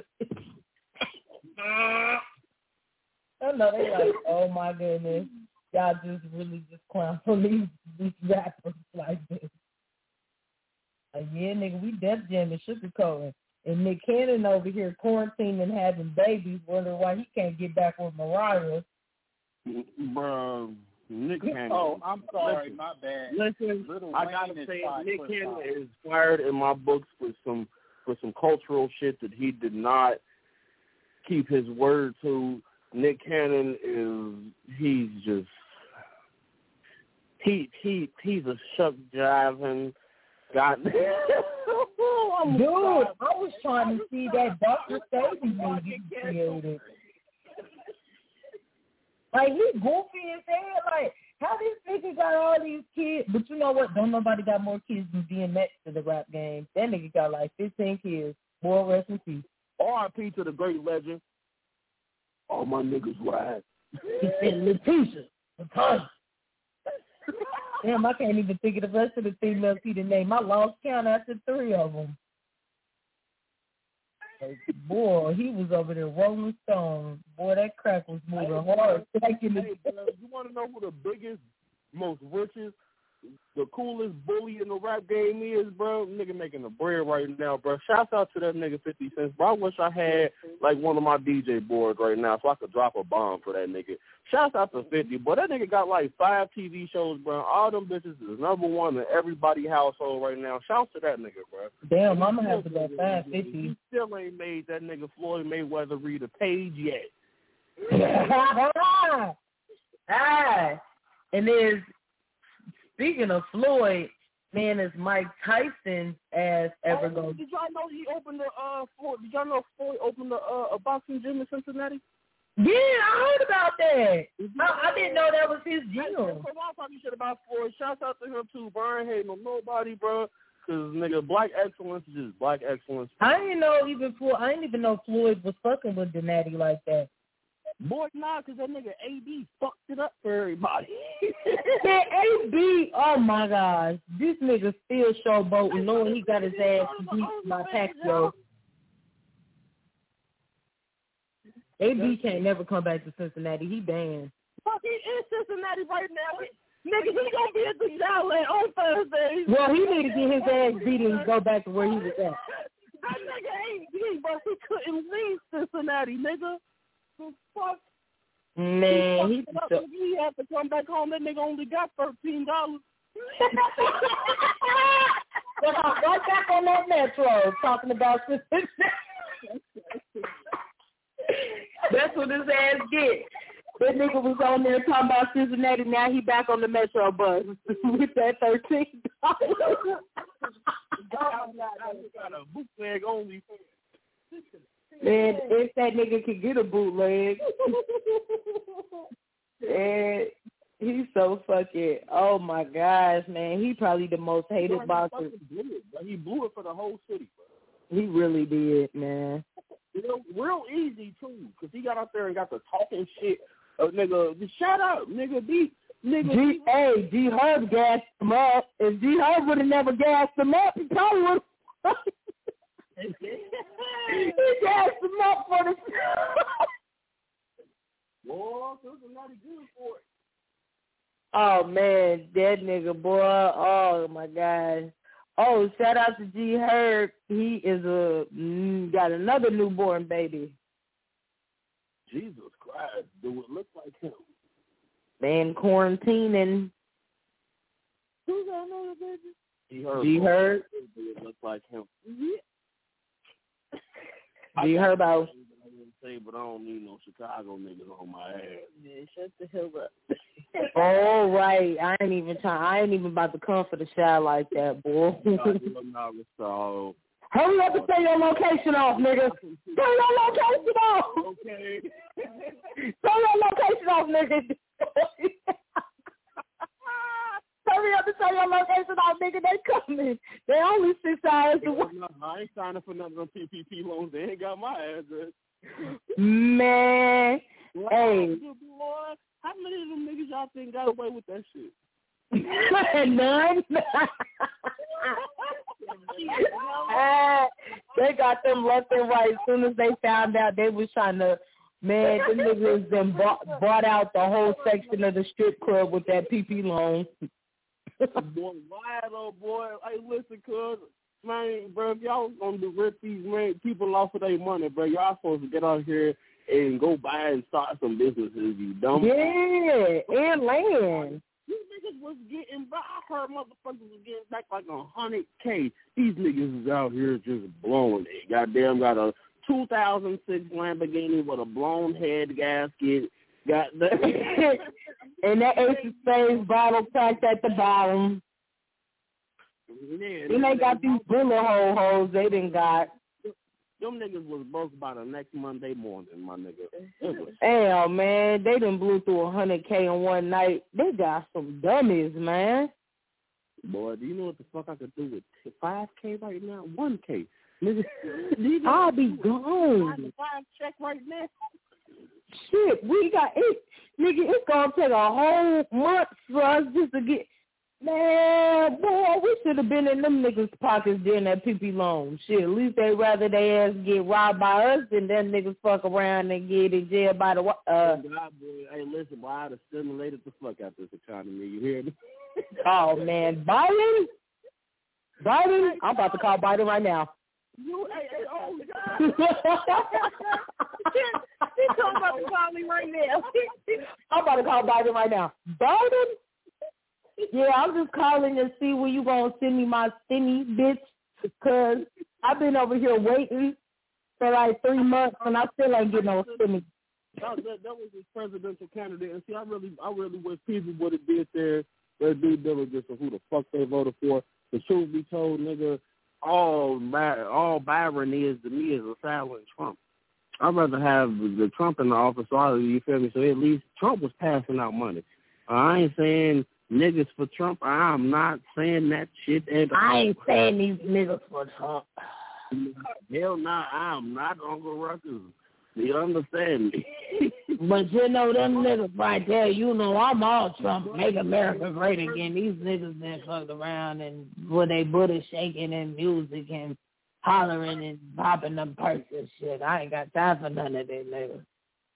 I know they like, oh my goodness. Y'all just really just clown on these, these rappers like this. Like, yeah, nigga, we Def Jam and sugarcoating. And Nick Cannon over here quarantining and having babies, wondering why he can't get back with Mariah. Bro, Nick Cannon. Oh, I'm sorry, listen, my bad. Listen, Little I Wayne gotta is say, five Nick foot Cannon five. is fired in my books for some for some cultural shit that he did not keep his word to. Nick Cannon is he's just he he he's a shuck driving guy. Dude, I was trying to see that Doctor Stacey movie he created. Like, he goofy as hell. Like, how this nigga got all these kids? But you know what? Don't nobody got more kids than D M X to the rap game. That nigga got like fifteen kids. Boy, rest in peace. R I P to the great legend. All my niggas ride. He said Letitia, Latonya. Damn, I can't even think of the rest of the females he done named. I lost count after three of them. Boy, he was over there Rolling Stone. Boy, that crack was moving hey, hard. Hey, bro, you want to know who the biggest, most richest, the coolest bully in the rap game is, bro? Nigga making the bread right now, bro. Shouts out to that nigga fifty cents, bro. I wish I had, like, one of my D J boards right now so I could drop a bomb for that nigga. Shouts out to fifty, boy. That nigga got, like, five T V shows, bro. All them bitches is number one in everybody's household right now. Shouts to that nigga, bro. Damn, I'm going to have to go five fifty. He still ain't made that nigga Floyd Mayweather read a page yet. ah, and there's, speaking of Floyd, man, is Mike Tyson ass ever oh, going? Did y'all know he opened the uh? Floyd, did y'all know Floyd opened the uh a boxing gym in Cincinnati? Yeah, I heard about that. I, I didn't know that was his gym. I was talking shit about Floyd. Shouts out to him too, bro. I ain't hating on nobody, bro. Cause nigga, black excellence is just black excellence. I didn't know even Floyd. I didn't even know Floyd was fucking with Donati like that. Boy, nah, because that nigga A B fucked it up for everybody. That A B, oh my gosh. This nigga still showboating knowing he got his ass beat by Pacquiao. A B can't never come back to Cincinnati. He banned. Fuck, he in Cincinnati right now. Nigga, he gonna be at the Jowland on Thursday. Well, he need to get his ass beat and go back to where he was at. That nigga ain't beat, but he couldn't leave Cincinnati, nigga. Fuck. Man, he, he, so, he had to come back home. That nigga only got thirteen dollars. Right back on that metro talking about Cincinnati. That's what his ass get. That nigga was on there talking about Cincinnati. Now he back on the metro bus with that thirteen dollars. Got a bootleg only. Man, if that nigga could get a bootleg. And he's so fucking, oh my gosh, man. He probably the most hated boxer. He blew it for the whole city, bro. He really did, man. Real, real easy, too, because he got out there and got the talking shit. Uh, nigga, shout out, nigga, D. Nigga, G, hey, G Herb gassed him up. If G Herb would have never gassed him up, he probably would have. He gassed him up for the. Boy, Cincinnati good for it. Oh man, that nigga, boy. Oh my God. Oh, shout out to G Herb. He is a got another newborn baby. Jesus Christ, do it look like him? Man, quarantining. Who's that another baby? G Herb. It looks like him. G Herb out. Say, but I don't need no Chicago niggas on my ass. Yeah, shut the hell up. All right, I ain't even trying. I ain't even about to come for the shot like that, boy. so, hurry up and say your location off, nigga. Say your location off. Okay. Say your location off, nigga. Hurry up and say your location off, nigga. They coming. They only six hours away. I ain't signing for nothing on P P P loans. They ain't got my address. Man, wow, hey. Boy, how many of them niggas y'all think got away with that shit? None. uh, they got them left and right. As soon as they found out, they was trying to, man, them niggas then bought, bought out the whole section of the strip club with that P P loan. Boy, wide old boy. Hey, listen, cuz. Man, bro, if y'all gonna do rip these man, people off of their money, bro, y'all supposed to get out here and go buy and start some businesses, you dumb. Yeah, and land. These niggas was getting, bro, I heard motherfuckers was getting back like a hundred K. These niggas is out here just blowing it. Goddamn got a two thousand six Lamborghini with a blown head gasket. Got that. And that Ace of Spades bottle packed at the bottom. Yeah, then they got these bullet hole holes they done got. Them niggas was broke by the next Monday morning, my nigga. Damn, man, they done blew through one hundred K in one night. They got some dummies, man. Boy, do you know what the fuck I could do with five K right now? one K. Nigga, I'll be gone. Five check right now. Shit, we got it. Nigga, it's going to take a whole month for us just to get... Man, boy, we should have been in them niggas' pockets during that P P loan. Shit, at least they rather they ass get robbed by us than them niggas fuck around and get in jail by the... Uh, God, boy. Hey, listen, boy, I'd have stimulated the fuck out this economy. You hear me? Oh, man. Biden? Biden? I'm about to call Biden right now. You, hey, hey, oh, God. He's talking about to call me right now. I'm about to call Biden right now. Biden? Yeah, I'm just calling to see when you going to send me my stimmy, bitch, because I've been over here waiting for like three months, and I still ain't getting no stimmy. That, that, that was his presidential candidate, and see, I really, I really wish people would have did their, their due diligence of who the fuck they voted for. The truth be told, nigga, all, all Byron is to me is a silent Trump. I'd rather have the Trump in the office, so you feel me? So at least Trump was passing out money. Uh, I ain't saying niggas for Trump. I'm not saying that shit. And I ain't saying these niggas for Trump. Hell nah, I'm not Uncle Ruckus. Do you understand me? But you know them niggas right there, you know I'm all Trump. Make America great again. These niggas been fucked around and with they booty shaking and music and hollering and popping them perks and shit. I ain't got time for none of that niggas.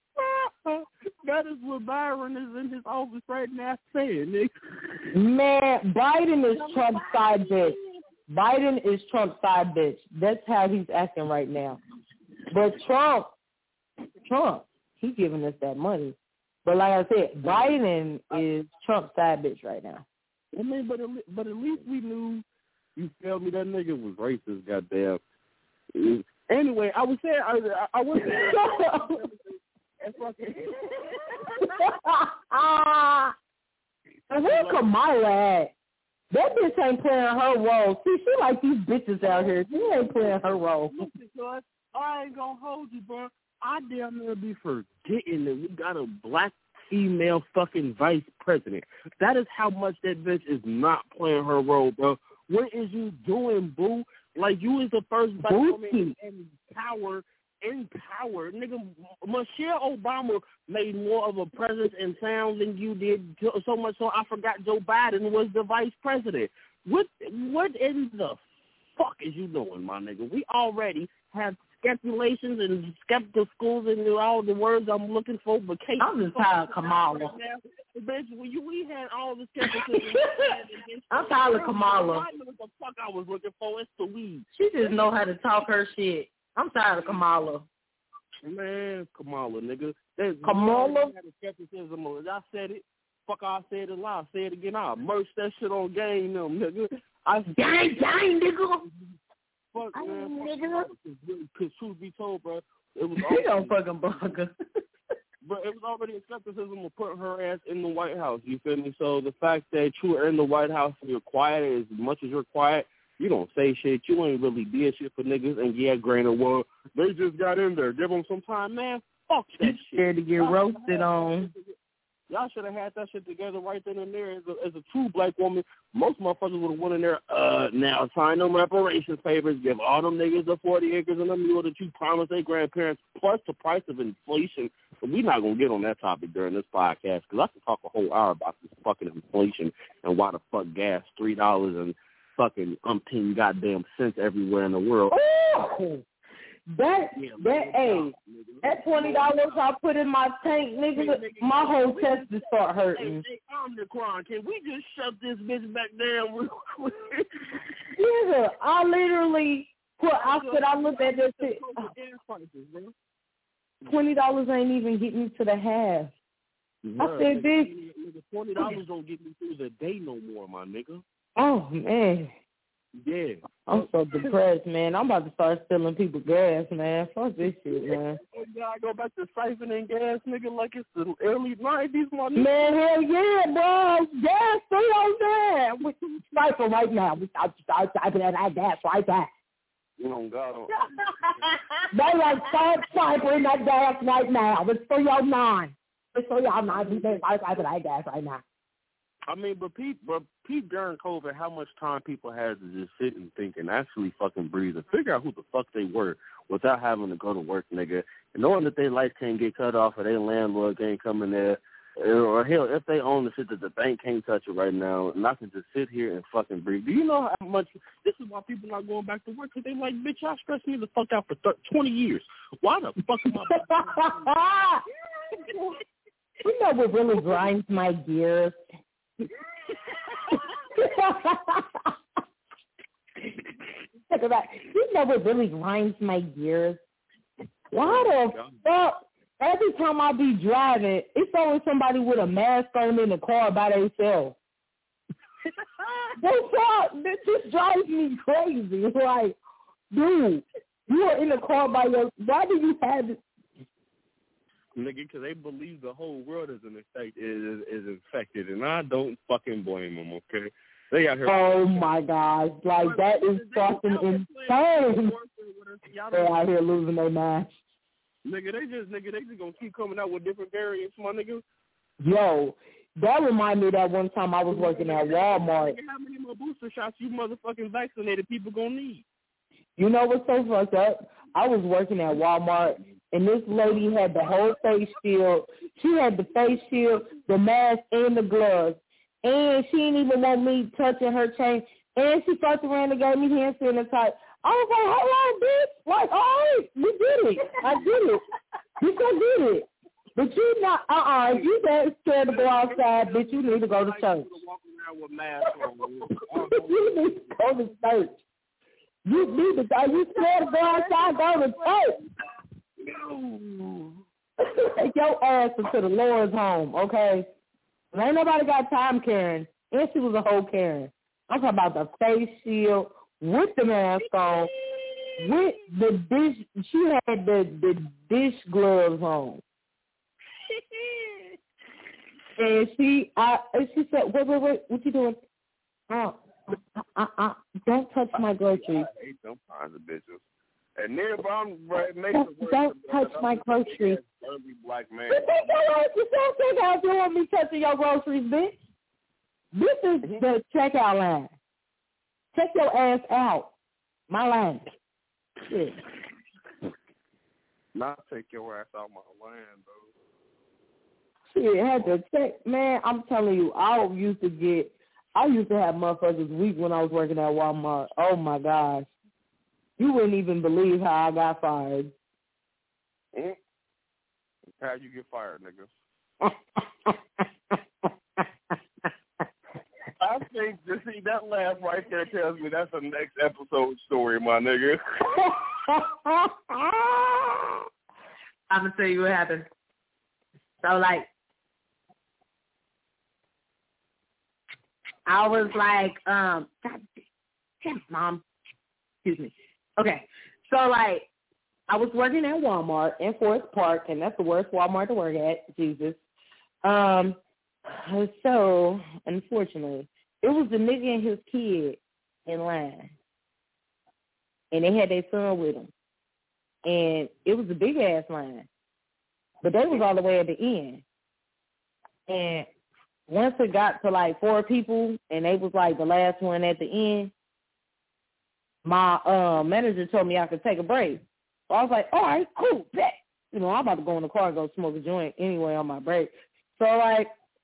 That is what Byron is in his office right now saying, nigga. Man, Biden is Trump's side bitch. Biden is Trump's side bitch. That's how he's acting right now. But Trump, Trump, he's giving us that money. But like I said, Biden is Trump's side bitch right now. I mean, but at, but at least we knew, you feel me, that nigga was racist, goddamn. Anyway, I was saying, I, I was saying, and fucking. Where's Kamala at? That bitch ain't playing her role. See, she like these bitches out here. She ain't playing her role. Because I ain't gonna hold you, bro. I damn near be forgetting that we got a black female fucking vice president. That is how much that bitch is not playing her role, bro. What is you doing, boo? Like, you is the first black woman in power. In power, nigga, Michelle Obama made more of a presence and sound than you did, so much so I forgot Joe Biden was the vice president. What what in the fuck is you doing, my nigga? We already have speculations and skepticals and all the words I'm looking for, but Kate, I'm just tired of Kamala. Bitch, when you we had all the skepticism. I'm tired of Kamala. I know what the fuck I was looking for. It's the weed. She just know how to talk her shit. I'm tired of Kamala. Man, Kamala, nigga. There's Kamala? Skepticism. I said it. Fuck, I said it live. Say it again. I'll merch that shit on game, them, nigga. I gang, gang, nigga. Fuck, man. Nigga. Because truth be told, bro, it was He don't fucking bugger. But it was already a skepticism of putting her ass in the White House. You feel me? So the fact that you are in the White House and you're quiet, as much as you're quiet, you don't say shit. You ain't really did shit for niggas. And yeah, granted, well, they just got in there. Give them some time, man. Fuck that shit. Scared to get roasted on. Y'all should have had that shit together right then and there. As a, as a true black woman, most motherfuckers would have went in there, uh, now sign them reparations papers, give all them niggas the forty acres and a mule that you promised their grandparents, plus the price of inflation. But we're not going to get on that topic during this podcast, because I can talk a whole hour about this fucking inflation and why the fuck gas, three dollars and fucking umpteen goddamn cents everywhere in the world. Oh! That, Yeah, that, hey, that twenty dollars I put in my tank, nigga, my whole chest just start hurting. Hey, hey, Omnicron, can we just shut this bitch back down real quick? Yeah, I literally put, I said, I looked at this shit. twenty dollars ain't even get me to the half. Yeah, I said, bitch. twenty dollars don't get me through the day no more, my nigga. Oh, man. Yeah. I'm so depressed, man. I'm about to start stealing people gas, man. Fuck this shit, man. I go back to siphoning gas, nigga, like it's the early nineties, my nigga. Man, hell yeah, bro. Gas, stay on there. We siphon right now. We start, start siphoning that gas right back. You know, God. They like start siphoning that gas right now. It's three oh nine. It's three oh nine. We start siphoning that gas right now. I mean, but Pete, but Pete during COVID, how much time people had to just sit and think and actually fucking breathe and figure out who the fuck they were without having to go to work, nigga, and knowing that their lights can't get cut off or their landlord can't come in there, or hell, if they own the shit that the bank can't touch it right now, and I can just sit here and fucking breathe. Do you know how much? This is why people not going back to work, because they like, bitch, y'all stressed me the fuck out for thirty, twenty years. Why the fuck am I? You know what really grinds my gears? Look at that. You know what really grinds my gears? Why the fuck? Every time I be driving, it's always somebody with a mask on in the car by themselves. The fuck? This just drives me crazy. It's like, dude, you are in the car by yourself. Why do you have it? Nigga, because they believe the whole world is, infect, is is infected, and I don't fucking blame them, okay? They out here. Oh, my gosh. Like, that is fucking insane. They out here losing their mind. Nigga, they just, nigga, they just gonna keep coming out with different variants, my nigga. Yo, that reminded me of that one time I was working at Walmart. How many more booster shots you motherfucking vaccinated people gonna need? You know what's so fucked up? I was working at Walmart, and this lady had the whole face shield. She had the face shield, the mask, and the gloves. And she didn't even want me touching her chain. And she fucked around and gave me hand sanitizer. I was like, hold on, bitch. Like, all right, we did it. I did it. You can do it. But you not, uh-uh. If you that scared to go outside, bitch, you need to go to church. You need to go to church. You need to go. You scared to go outside, go to church. Take your ass into the Lord's home, okay? And ain't nobody got time, Karen. And she was a whole Karen. I'm talking about the face shield with the mask on, with the dish. She had the, the dish gloves on. And she, I, and she said, wait, wait, wait, what you doing? Uh, uh, uh, uh, don't touch my groceries. I hate them kinds of bitches. And then if I'm right, make don't, it worse, don't touch my groceries. Ugly black man. You think you don't think I don't want me touching your groceries, bitch? This is mm-hmm. the checkout line. Check your ass out. My line. Shit. Not take your ass out my land, though. Shit, had to check. Man, I'm telling you, I used to get, I used to have motherfuckers weak when I was working at Walmart. Oh, my gosh. You wouldn't even believe how I got fired. Mm-hmm. How you get fired, nigga? I think to see that laugh right there tells me that's a next episode story, my nigga. I'm gonna tell you what happened. So like, I was like, um, Damn, Mom. Excuse me. Okay. So, like, I was working at Walmart in Forest Park, and that's the worst Walmart to work at, Jesus. Um, so, unfortunately, it was the nigga and his kid in line. And they had their son with them. And it was a big-ass line. But they was all the way at the end. And once it got to, like, four people, and they was, like, the last one at the end, my uh, manager told me I could take a break. So I was like, all right, cool, bet. You know, I'm about to go in the car and go smoke a joint anyway on my break. So, like,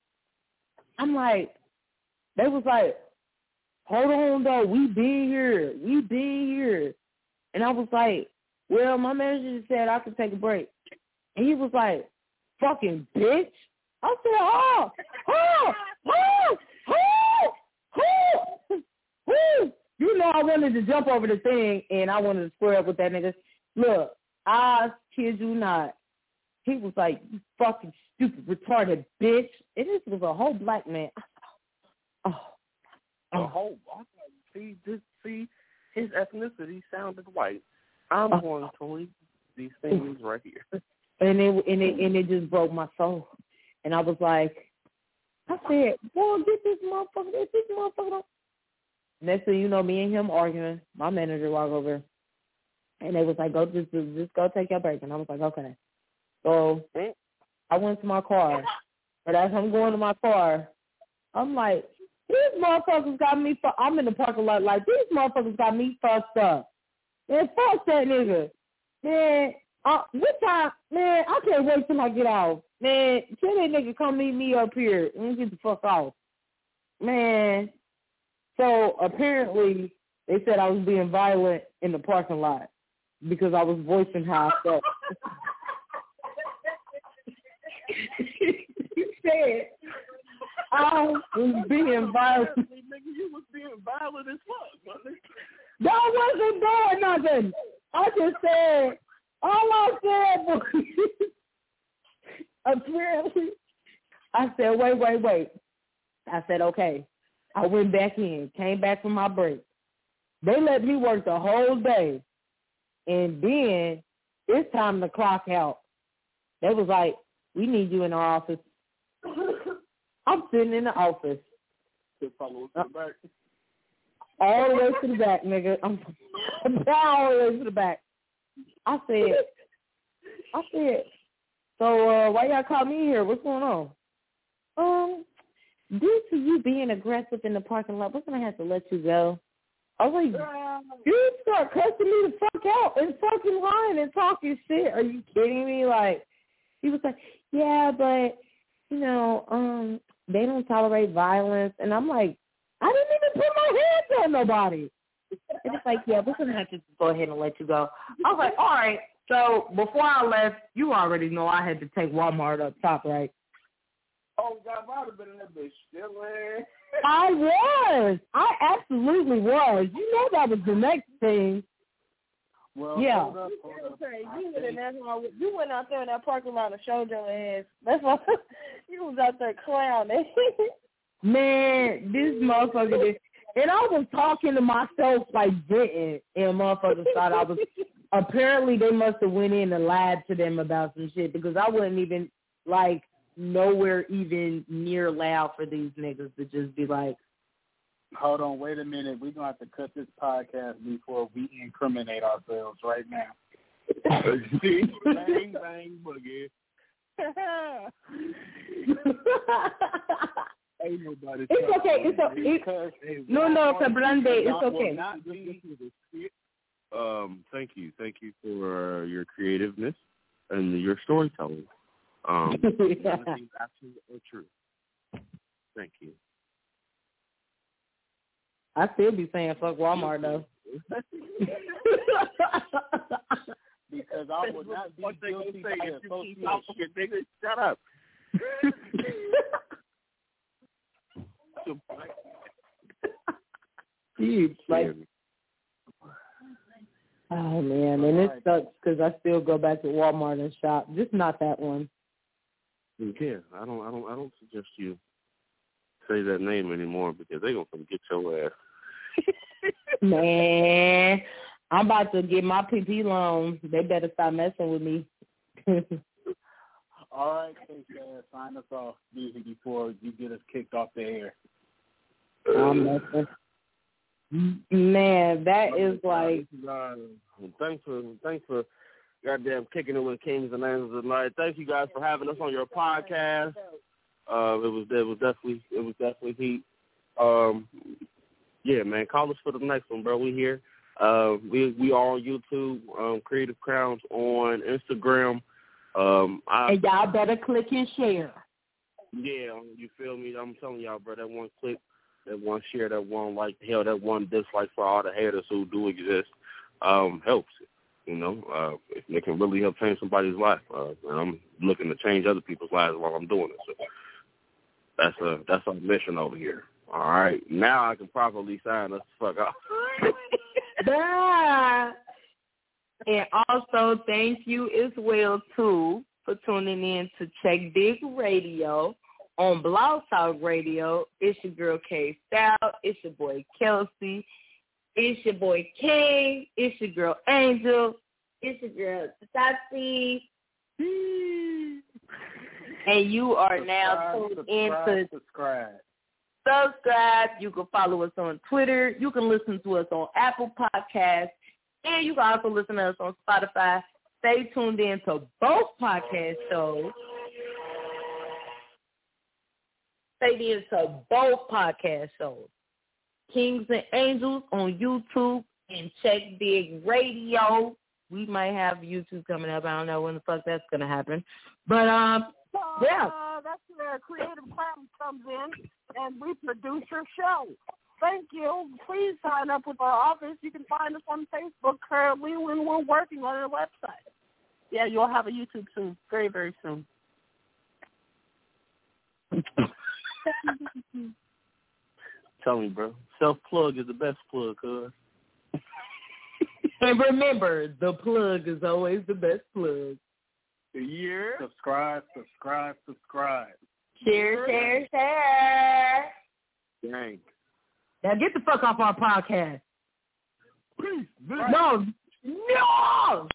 I'm like, they was like, hold on, though, we been here. We been here. And I was like, well, my manager just said I could take a break. And he was like, fucking bitch. I said, oh, oh, oh, oh, oh, oh. You know I wanted to jump over the thing, and I wanted to square up with that nigga. Look, I kid you not. He was like, you fucking stupid, retarded bitch. And this was a whole black man. Oh. A whole, see, this, see, his ethnicity sounded white. I'm oh. going to leave these things right here. And it, and it, and it just broke my soul. And I was like, I said, boy, get this motherfucker, get this motherfucker. Next thing you know, me and him arguing. My manager walked over. And they was like, go just, just go take your break. And I was like, okay. So I went to my car. But as I'm going to my car, I'm like, these motherfuckers got me, fu- I'm in the parking lot like, these motherfuckers got me fucked up. Man, fuck that nigga. Man, uh, what time, man, I can't wait till I get off. Man, tell that nigga come meet me up here and get the fuck off. Man. So apparently they said I was being violent in the parking lot because I was voicing how I felt. You said I was being violent. Nigga, you was being violent as fuck. I wasn't doing nothing. I just said, all I said was, apparently, I said, wait, wait, wait. I said, okay. I went back in, came back from my break. They let me work the whole day. And then it's time to clock out. They was like, we need you in our office. I'm sitting in the office. Follow us to the back. All the way to the back, nigga. I'm all the way to the back. I said, I said, so uh, why y'all call me here? What's going on? Um, due to you being aggressive in the parking lot, we're going to have to let you go. I was like, you start cussing me the fuck out and fucking lying and talking shit. Are you kidding me? Like, he was like, yeah, but, you know, um, they don't tolerate violence. And I'm like, I didn't even put my hands on nobody. And it's like, yeah, we're going to have to go ahead and let you go. I was like, all right. So before I left, you already know I had to take Walmart up top, right? Oh, God, I would have been in that bitch chilling. I was. I absolutely was. You know that was the next thing. Well, yeah. Hold up, hold up. You went in that You went out there in that parking lot and showed your ass. That's why you was out there clowning. Man, this motherfucker did. And I was talking to myself like Britain, and motherfuckers thought I was. Apparently, they must have went in and lied to them about some shit because I wasn't even like nowhere even near loud for these niggas to just be like, hold on, wait a minute. We're going to have to cut this podcast before we incriminate ourselves right now. Bang, bang, boogie. Ain't nobody it's okay. It's okay. It, no, no, Cabrande. It's okay. Um, thank you. Thank you for your creativeness and your storytelling. Um, yeah. Absolutely true. Thank you. I still be saying fuck Walmart though. Because I would not be guilty by association. Nigga, shut up. Dude, like, oh man, and it sucks because I still go back to Walmart and shop. Just not that one. Yeah, I don't, I don't, I don't suggest you say that name anymore because they're gonna come get your ass. Man, I'm about to get my P P loan. They better stop messing with me. All right, K-Shad, sign us off music before you get us kicked off the air. I'm messing. Man, that is like. Uh, thanks for thanks for goddamn kicking it with Kings and Angels tonight. Thank you guys for having us on your podcast. Uh, it was it was definitely it was definitely heat. Um, yeah, man, call us for the next one, bro. We here. Uh, we we are on YouTube, um, Creative Crowns on Instagram. Um, I, and y'all better click and share. Yeah, you feel me? I'm telling y'all, bro. That one click, that one share, that one like, hell, that one dislike for all the haters who do exist, um, helps. You know, uh, it can really help change somebody's life. Uh, and I'm looking to change other people's lives while I'm doing it. So that's a that's our mission over here. All right, now I can properly sign us the fuck off. Bye. And also, thank you as well, too, for tuning in to Check Dig Radio on Blog Talk Radio. It's your girl, K Stout. It's your boy, Kelsey. It's your boy, King. It's your girl, Angel. It's your girl, Tati. And you are subscribe, now tuned subscribe, into subscribe. Subscribe. You can follow us on Twitter. You can listen to us on Apple Podcasts. And you can also listen to us on Spotify. Stay tuned in to both podcast shows. Stay in to both podcast shows. Kings and Angels on YouTube and Check Dig Radio. We might have YouTube coming up. I don't know when the fuck that's going to happen. But, um, so, yeah. Uh, that's where Creative Crowns comes in, and we produce your show. Thank you. Please sign up with our office. You can find us on Facebook currently when we're working on our website. Yeah, you'll have a YouTube soon. Very, very soon. Tell me, bro. Self-plug is the best plug, cuz. And remember, the plug is always the best plug. Yeah. Subscribe, subscribe, subscribe. Share, share, share. Dang. Now get the fuck off our podcast. Peace. No. No!